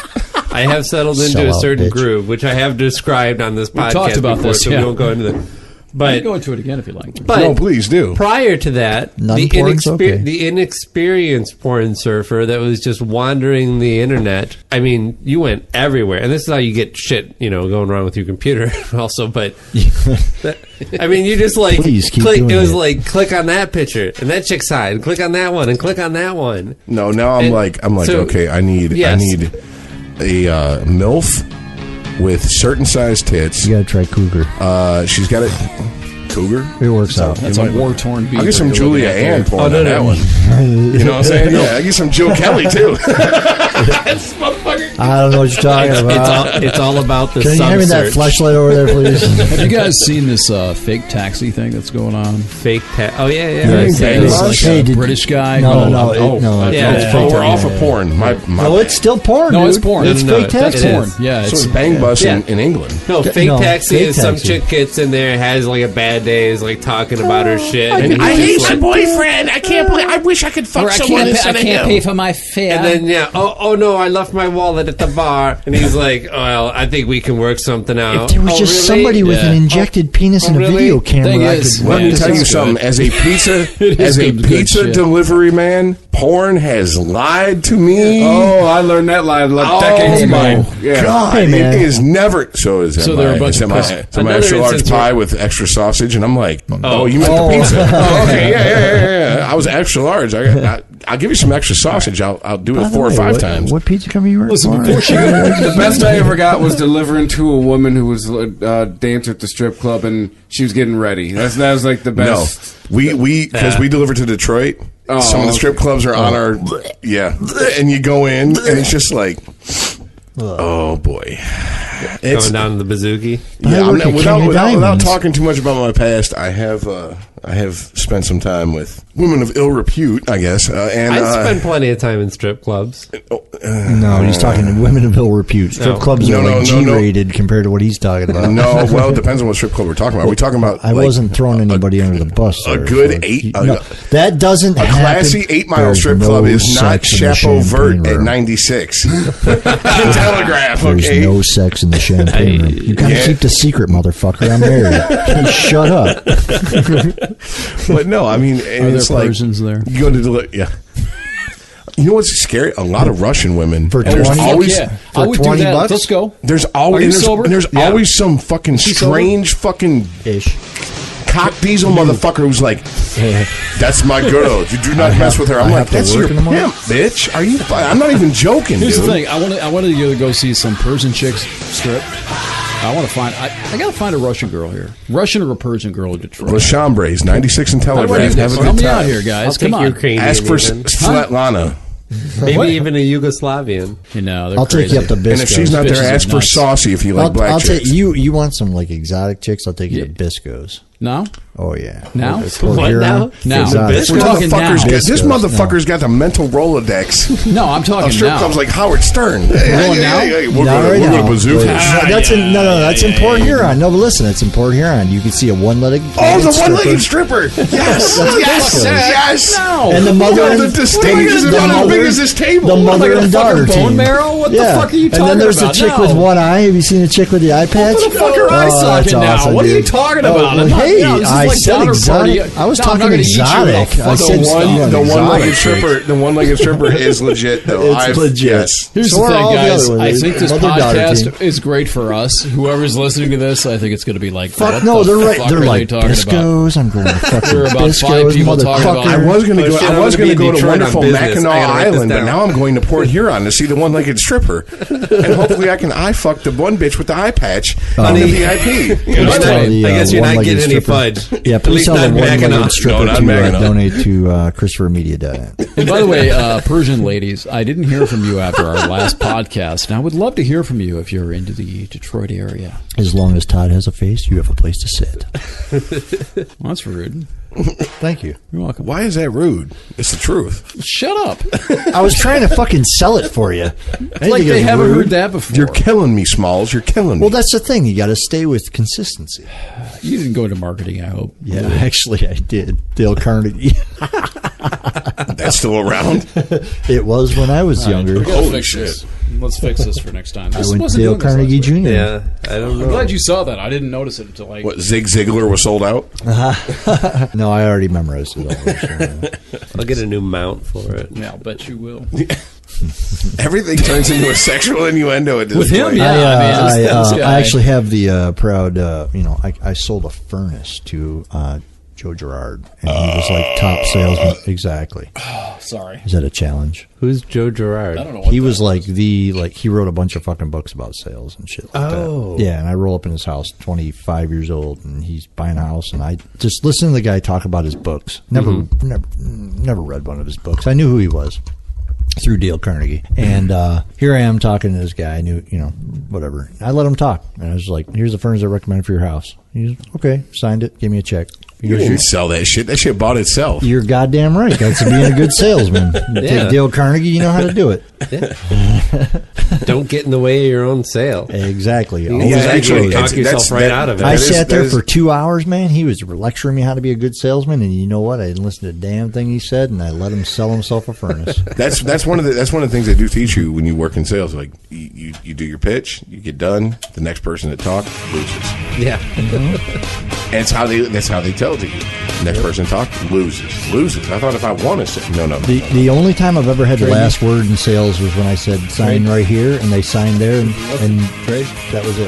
I have settled into a Sellout certain bitch. groove, which I have described on this podcast talked about before, this, so yeah. we won't go into that. I But can go into it again if you like. But No, please do. prior to that, Non-porn's okay. the inexperienced porn surfer that was just wandering the internet. I mean, you went everywhere, and this is how you get shit, going wrong with your computer, also. But I mean, you just like Please keep click. doing It was it. like click on that picture and that chick's side, and click on that one, and click on that one. No, now I'm And like, so- okay, I need Yes. a MILF with certain size tits. You gotta try Cougar. She's got a cougar. It works out. That's a war-torn beaver. I'll get some you're Julia looking at Ann there. porn no, on no. that one. You know what I'm saying? Yeah, I get some Jill Kelly too. I don't know what you're talking about. It's all about the. Can you hand me that sub-search. flashlight over there, please? Have you guys seen this fake taxi thing that's going on? Fake oh yeah. Bang It's Bus? like Hey, a did- British guy. No, who- no, yeah. it's Oh, fake we're off taxi. of porn. My No, it's still porn. No, dude. it's porn. It's No, fake that's taxi. porn. Yeah, So it's it's Bang Bus Yeah. in England. No, fake No, taxi fake is some taxi. chick gets in there, has like a bad day, is like talking about her shit. And and I he's hate just my like- boyfriend. I can't believe. I wish I could fuck someone instead of him. for my fare. And then oh no, I left my wallet at the bar, and he's like, well, I think we can work something out. If there was Oh, just really? somebody with Yeah. an injected penis and a really? video camera, Thing I is, could Let me Yeah, tell you it's something. good. As a pizza, It is as a good pizza shit. delivery man, porn has lied to me. Oh, I learned that line decades Oh ago. my Yeah. god! Hey, man. It is never. So is that So my, there are a bunch is that of my, pussy- is that my Another extra large instance pie where- with extra sausage, and I'm like, Oh. you meant Oh. the pizza? Oh, okay, yeah. I was extra large. I'll give you some extra sausage. I'll do By it the 4 or way, 5 what- times. What pizza company you work Listen, for? before she The best I ever got was delivering to a woman who was dancer at the strip club, and she was getting ready. That was like the No, best. we because we deliver to Detroit. Oh, some of the strip clubs are on our and you go in and it's just like, oh boy, it's Going down to the Bazooki. I yeah. work at Without King of Diamonds. talking too much about my past, I have spent some time with women of ill repute, I guess, and I spend plenty of time in strip clubs. No, he's talking to women of ill repute. Strip No. clubs No, are no, like no, no. G-rated compared to what he's talking about. no, well, it depends on what strip club we're talking about. Are we talking about? I like, wasn't throwing anybody under the bus. a there, good so eight- no, that doesn't A happen. classy 8 Mile There's strip no club is not sex in the Chapeau Vert champagne at room. 96. Telegraph, There's okay? no sex in the champagne room. You gotta Yeah. keep the secret, motherfucker. I'm married. Shut up. But no, I mean, Are and there it's like Persians there? you go to yeah. You know what's scary? A lot of Russian women. For and there's 20 always Yeah, for I would do 20 that. bucks? Let's go. there's Are always you there's, sober? and there's Yeah. always some fucking he sober? strange fucking Ish. cock diesel motherfucker who's like, that's my girl. You do not mess with her. I'm I like, have to that's work your in the morning? pimp, bitch. Are you? I'm not even joking, Here's dude. the thing. I wanted to go see some Persian chicks strip. I want to find. I got to find a Russian girl here. Russian or a Persian girl in Detroit. Lashambres, 96 and How do I do Telegraph. this? Have a Help good me out time. here, guys. I'll take Come on. Ukrainian. Ask for even. Svetlana. Maybe even a Yugoslavian. You know, they're I'll take crazy. you up to Bisco's. And if she's not Bitches there, are ask for nuts. Saucy if you like black I'll take chicks. you want some like exotic chicks? I'll take you to Bisco's. No? Oh yeah. Now? Port What Huron, now? Now. exotic. We're talking now. This Bisco's, motherfucker's got the mental Rolodex No, I'm talking of strip now. clubs like Howard Stern. going now? We're Not right going now. to bazookas. No, that's in that's in Port Huron. No, but listen, it's in Port Huron. You can see a one-legged. Oh, the one-legged stripper. Yes. Bisco's. Yes. No. And the mother No, and the stage is about how big is this table? The What am I mother gonna and daughter fucking bone team. marrow? What the fuck are you And then talking there's about? a chick No. with one eye. Have you seen a chick with the eye patch? What the fuck are I Oh, talking that's now? awesome, What are you dude. talking Oh, about? I'm not- hey, no, this is I like said Donner exotic. Party. I was No, I'm not talking gonna eat you exotic. without I said fucking The one-legged exotic. stripper. The one-legged stripper is legit, though. It's legit. Yes. Here's So the are thing, all the guys. other ones. I think this Mother-daughter podcast team. is great for us. Whoever's listening to this, I think it's going to be like, Fuck what no, the they're right. fuck They're are like they talking about? Bisco's. I'm going to fucking We're about 5 Bisco's, people talking about- I motherfucker. was going to Oh, go. shit, I I'm was gonna going to be go in to Detroit on wonderful business. I Mackinac gotta write this Island, but down. now I'm going to Port Huron to see the one-legged stripper, and hopefully I can eye fuck the one bitch with the eye patch in the VIP. You Please know? tell the, I guess you're not one-legged getting any stripper- fudge. Yeah, At please least tell the not backing one-legged up. stripper No, not to backing up. donate to ChristopherMedia.net. And by the way, Persian ladies, I didn't hear from you after our last podcast, and I would love to hear from you if you're into the Detroit area. As long as Todd has a face, you have a place to sit. Well, that's rude. Thank you. You're welcome. Why is that rude? It's the truth. Shut up. I was trying to fucking sell it for you. Like they haven't heard that before. You're killing me, Smalls. You're killing me. Well, that's the thing. You got to stay with consistency. You didn't go into marketing, I hope. Yeah, actually, I did. Dale Carnegie. That's still around. It was when I was younger. We gotta Holy fix shit. this. Let's fix this for next time. I This went to wasn't Dale doing this Carnegie last week. Jr. Yeah, I don't I'm know. glad you saw that. I didn't notice it until like. What, Zig Ziglar was sold out? No, I already memorized it all. So. I'll get a new mount for it. Yeah, I'll bet you will. Everything turns into a sexual innuendo at this With him, point. yeah. man, this guy. I actually have the proud, I sold a furnace to Joe Girard, and he was like top salesman. Exactly. Sorry. Is that a challenge? Who's Joe Girard? I don't know what He that was like he wrote a bunch of fucking books about sales and shit like Oh. that. Yeah, and I roll up in his house, 25 years old, and he's buying a house, and I just listen to the guy talk about his books. Never read one of his books. I knew who he was through Dale Carnegie. And here I am talking to this guy. I knew, whatever. I let him talk. And I was like, here's the furnace I recommend for your house. He's okay, signed it, gave me a check. He You goes, didn't sell that shit. That shit bought itself. you're goddamn right. That's being a good salesman. You Yeah. take Dale Carnegie, you know how to do it. Don't get in the way of your own sale. Exactly. You Always gotta actually, talk it's- yourself that's- right that- out of it. I that is- sat there that is- for 2 hours, man. He was lecturing me how to be a good salesman, and you know what? I didn't listen to a damn thing he said, and I let him sell himself a furnace. That's one of the things they do teach you when you work in sales. Like you do your pitch, you get done. The next person that talks loses. Yeah. And that's how they tell it to you. Next person talk loses. I thought if I won a sale, no. The only time I've ever had the last word in sales was when I said sign right here, and they signed there, and that was it.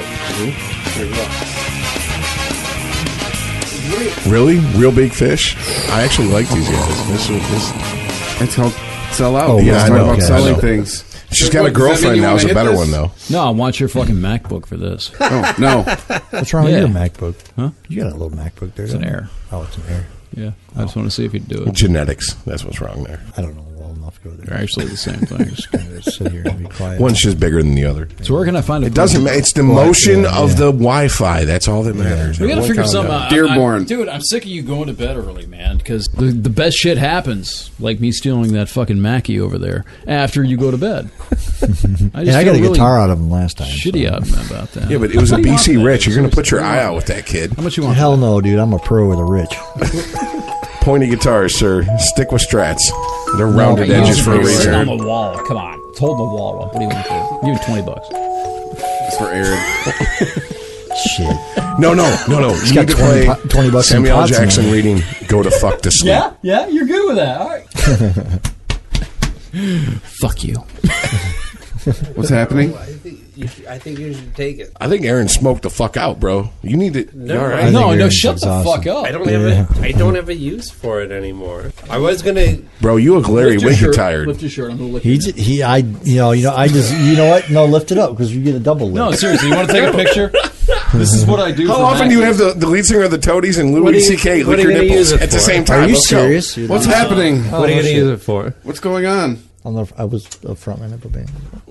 Really, real big fish. I actually like these guys. This It's called sell out. Oh, You yeah, guys I talk know. about Yeah, I selling know. things. she's got a What, does that mean girlfriend you now. wanna Is a hit better this? one though. No, I want your fucking MacBook for this. Oh, no. What's wrong Yeah. with your MacBook? Huh? You got a little MacBook there. It's an don't you? Air. Oh, it's an Air. Yeah, I just want to see if you'd do it. Genetics. That's what's wrong there. I don't know well enough to go there. They're actually the same thing. Just gonna sit here and be quiet. One's just bigger than the other. So where can I find a It doesn't matter. It's the motion of yeah. the Wi-Fi. That's all that matters. We got to One figure calm something down. out. Dearborn. Dude, I'm sick of you going to bed early, man, because the best shit happens, like me stealing that fucking Mackie over there, after you go to bed. I And I got a feel guitar out of him last time. shitty so. out of him about that. Yeah, but it was a What do you want BC for that? Rich. You're going to put your Seriously, eye out with that kid. How much you want? Hell no, dude. I'm a pro with a rich. Pointy guitars, sir. Stick with Strats. They're rounded Okay, edges you for a just sit on reason. the wall. Come on, it's holding the wall up. What do you want for? Give me $20. It's for Aaron. Shit. No. He's You got need to play 20 bucks in Samuel L. pots in Jackson there. reading "Go to Fuck to Sleep." Yeah, you're good with that. All right. Fuck you. What's happening? I think you should take it. I think Aaron smoked the fuck out, bro. You need to. No, you all I right? think No, Aaron's shut the exhausted. fuck up. I don't have a use for it anymore. I was gonna. Bro, you look Larry Lift your Winky shirt. tired. Lift your shirt. I'm gonna lift He, your he, I, you know, I just, you know what? No, lift it up because you get a double lift. No, seriously, you want to take a picture? This is what I do. How for often my- do you have the lead singer of the Toadies and What Louis are you- C.K. what lick are you your gonna nipples use it at the for? same time? Are you Let's go. serious? What's happening? What are you gonna shit. use it for? What's going on? I was a frontman of a band.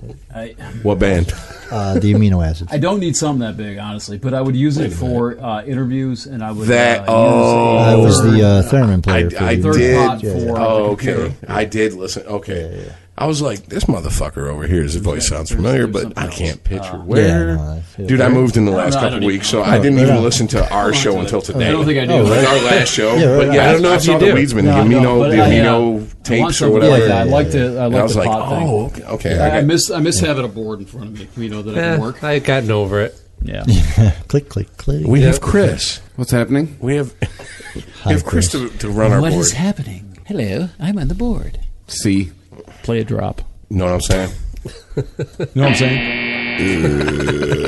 What band? The amino acids. I don't need something that big, honestly, but I would use it for interviews, and I would That- I was the theremin player. for I the third did. pot for Oh, the okay. computer. I did listen. Okay. I was like, this motherfucker over here, his voice sounds familiar, but I can't picture where. no, Dude, I moved in the last no, I couple don't weeks, even so I didn't even listen to our show until today. I don't think I do. Like our last show. Yeah, right. But yeah, I don't know I if saw you the do. Weedsman, No, I the don't, amino, but the I amino want tapes or something whatever. like that. I like the And I was the like, pot thing. oh, okay. I got- miss having a board in front of me. You know that I can work. I've gotten over it. Yeah. click, click, click. We have Chris. What's happening? We have Hi, Chris to run our board. happening? Hello, I'm on the board. C. Play a drop. Know what I'm saying? You know what I'm saying?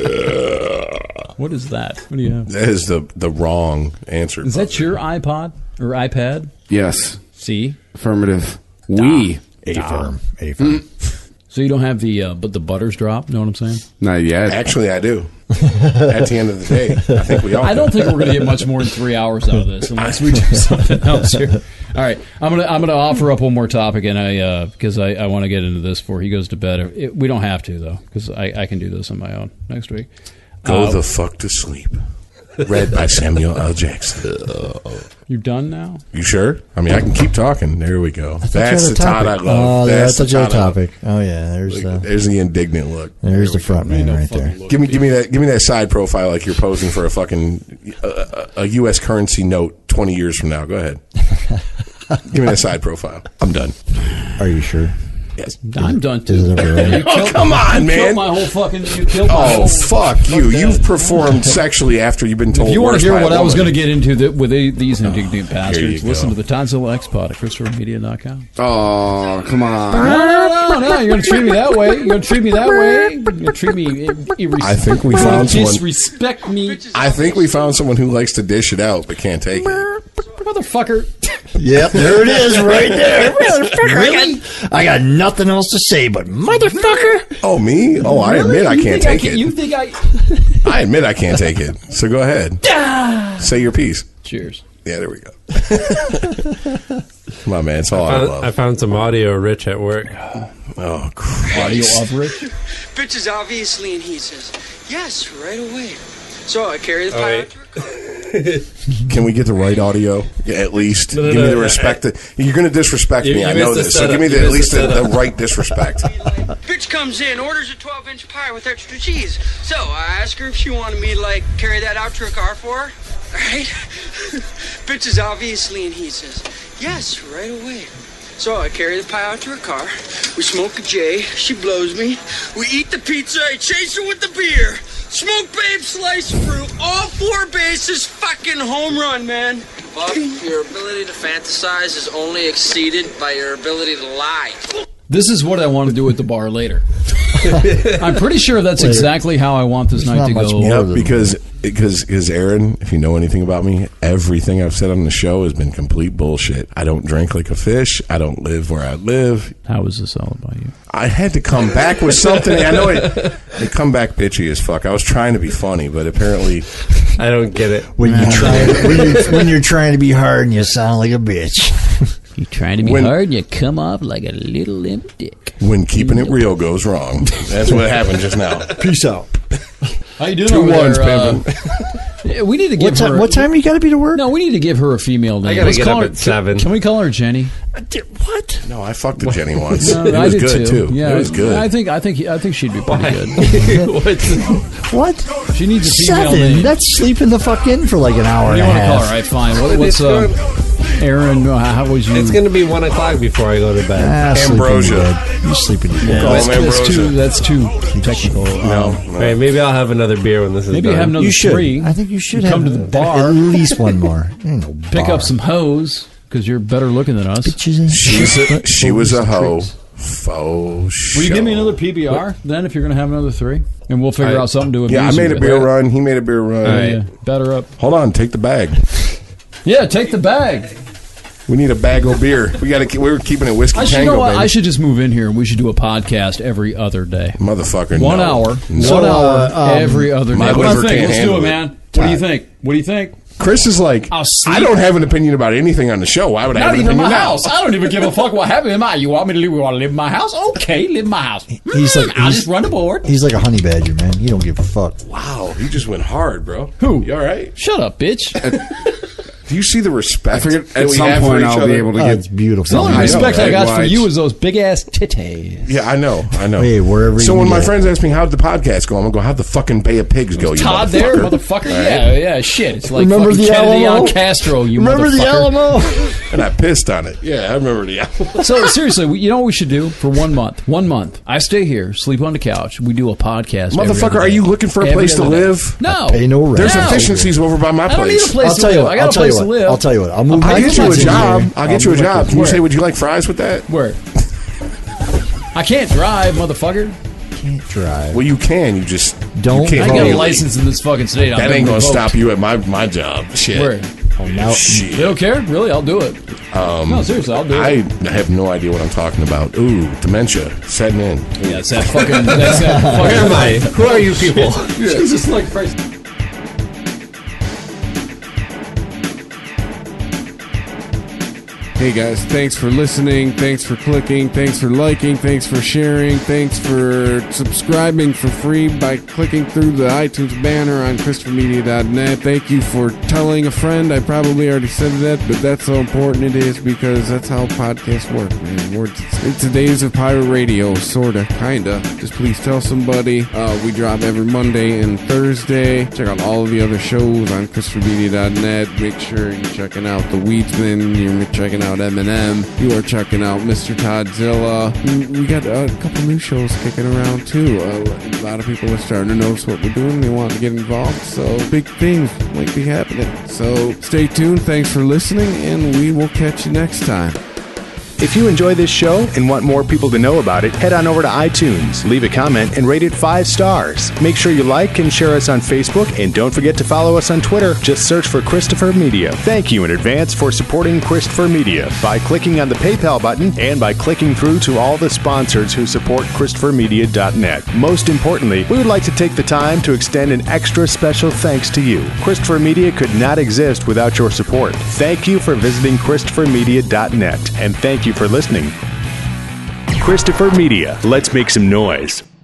What is that? What do you have? That is the wrong answer. Is that your iPod or iPad? Yes. See, Affirmative. We. A firm. A firm. so you don't have the but the butters drop. Know what I'm saying? Not yet. Actually, I do. At the end of the day, I think we all. I don't do. think we're going to get much more than 3 hours out of this unless we do something else here. All right, I'm gonna offer up one more topic, and because I want to get into this before he goes to bed. We don't have to though, because I can do this on my own next week. Go the fuck to sleep. Read by Samuel L. Jackson. You're done now. You sure? I mean, I can keep talking. There we go. That's That's the Todd I love. Oh, That's that's the a Todd I love. topic. Oh yeah, there's the indignant look. there's the front man right there. Give me that side profile like you're posing for a fucking a U.S. currency note 20 years from now. Go ahead. Give me that side profile. I'm done. Are you sure? Yes. I'm done Is too. it ever ready? Oh, come on, You man. killed my whole fucking. You killed my Oh, whole. fuck you. You've performed sexually after you've been told If you want worse to hear by a what I was woman. going to get into with these indignant bastards, go. listen to the Tonzilla X Pod at ChristopherMedia.com. Oh, come on. No, you're going to treat me that way. You're going to treat me that way. You're going to treat me. I think we found someone. Disrespect me, I think we found someone who likes to dish it out but can't take it. motherfucker. Yep, there it is, right there. Really? I got nothing else to say, but motherfucker. Oh, me? Oh, I admit I You can't think take it. You think I? I admit I can't take it. So go ahead. Say your piece. Cheers. Yeah, there we go. Come on, man. It's all I I love. found some audio of Rich at work. Oh, Christ. Audio of Rich. Bitch is obviously, and he says, yes, right away. So I carry the pie wait. out to her car. Can we get the right audio? Yeah, at least. No, Give me no, the no, respect. You're going to disrespect You- me. you I know missed the this. So setup. give me You at missed least the the setup. right disrespect. Bitch comes in, orders a 12-inch pie with extra cheese. So I asked her if she wanted me to, like, carry that out to her car for her. Right? Bitch is obviously, and he says, yes, right away. So I carry the pie out to her car. We smoke a J. She blows me. We eat the pizza. I chase her with the beer. Smoke babe, slice fruit. All 4 bases, fucking home run, man. Buck, your ability to fantasize is only exceeded by your ability to lie. This is what I want to do at the bar later. I'm pretty sure that's exactly how I want this night not to much go. more. Yep, because Aaron, if you know anything about me, everything I've said on the show has been complete bullshit. I don't drink like a fish. I don't live where I live. How is this all about you? I had to come back with something. I know it come back bitchy as fuck. I was trying to be funny, but apparently I don't get it. When you're trying to be hard and you sound like a bitch. You trying to be When- hard and you come off like a little limp dick. when keeping it real goes wrong. That's what happened just now. Peace out. How you doing 2 over ones, there? pimpin'. We need to give her. What time you got to be to work? No, we need to give her a female name. I gotta Let's get call up her, at 7. Can we call her Jenny? What? No, I fucked a Jenny once. No, It I was did good too. Yeah, It was good. I think she'd be pretty good. What? She needs a female 7? name. That's sleeping the fuck in for like an hour What do and you a want to call her? half. All right, fine. What's Aaron? How was you? It's going to be 1 o'clock before I go to bed. Ambrosia. You sleeping in Call bed. him that's too technical. No. Hey, maybe I'll have another beer when this is Maybe done. have another You should. 3. I think you should come have to the bar. At least one more. Ain't no Pick bar. up some hoes because you're better looking than us. Bitches and shit. She was a hoe. Tricks. Faux Will you give me show. another PBR then if you're going to have another 3? And we'll figure out something to abuse Yeah, I made you a beer with. run. He made a beer run. Yeah, batter up. Hold on, take the bag. Yeah, take the bag. We need a bag of beer. We're keeping it whiskey You tango, know what? baby. I should just move in here and we should do a podcast every other day. Motherfucker, 1 no. hour. No. 1 hour every other day. my What do you liver think? can't Let's do handle it, it. man. What do you think? What do you think? Chris is like, I'll sleep. I don't have an opinion about anything on the show. Why would I have Not an even opinion my now? house. I don't even give a fuck what happened in my. You want me to live? You want to live in my house? Okay, live in my house. I'll just run the board. He's like a honey badger, man. He don't give a fuck. Wow, he just went hard, bro. Who? You all right? Shut up, bitch. Do you see the respect? I figured that at we some have for point each I'll other? be able to Oh, get. it's beautiful. The only I know, respect I egg got for whites. you is those big ass titties. Yeah, I know. Hey, wherever So you when my get it. friends ask me how'd the podcast go, I'm gonna go, how'd the fucking Bay of Pigs go? You Todd motherfucker? there, motherfucker. Yeah, shit. It's like Remember fucking the Kennedy Alamo? on Castro. You Remember the motherfucker. Alamo? And I pissed on it. Yeah, I remember the album. So seriously, you know what we should do for 1 month? 1 month. I stay here, sleep on the couch. We do a podcast. every Motherfucker, other are day. you looking for a Every place to other day. live? No. Pay no rent. There's No. efficiencies over by my I don't need a place. place I'll to tell you live. what. I got I'll a tell you place to what. live. I'll tell you what. I'll move. I'll my get you a kids in job. here. I'll get you a move my job. kids Can you in say, would you like fries with that? Where? I can't drive, motherfucker. Can't drive. Well, you can. You just Don't You can't I got a legally. license in this fucking state. That ain't gonna stop you at my job. Shit. Where? Oh, now, Shit. They don't care? Really? I'll do it. No, seriously, I'll do it. I have no idea what I'm talking about. Ooh, dementia setting in. Yeah, it's that fucking. That's that fucking. Where am I? Who are you people? Jesus, like Christ. Hey guys, thanks for listening, thanks for clicking, thanks for liking, thanks for sharing, thanks for subscribing for free by clicking through the iTunes banner on ChristopherMedia.net. Thank you for telling a friend. I probably already said that, but that's how important it is because that's how podcasts work, man. It's the days of pirate radio, sorta, kinda. Just please tell somebody. We drop every Monday and Thursday. Check out all of the other shows on ChristopherMedia.net. Make sure you're checking out The Weedsman, you're checking out Eminem, you are checking out Mr. Todzilla. We got a couple new shows kicking around too. A lot of people are starting to notice what we're doing. They want to get involved, so big things might be happening. So stay tuned. Thanks for listening, and we will catch you next time. If you enjoy this show and want more people to know about it, head on over to iTunes, leave a comment, and rate it 5 stars. Make sure you like and share us on Facebook, and don't forget to follow us on Twitter. Just search for Christopher Media. Thank you in advance for supporting Christopher Media by clicking on the PayPal button and by clicking through to all the sponsors who support ChristopherMedia.net. Most importantly, we would like to take the time to extend an extra special thanks to you. Christopher Media could not exist without your support. Thank you for visiting ChristopherMedia.net, and thank you for listening. Christopher Media. Let's make some noise.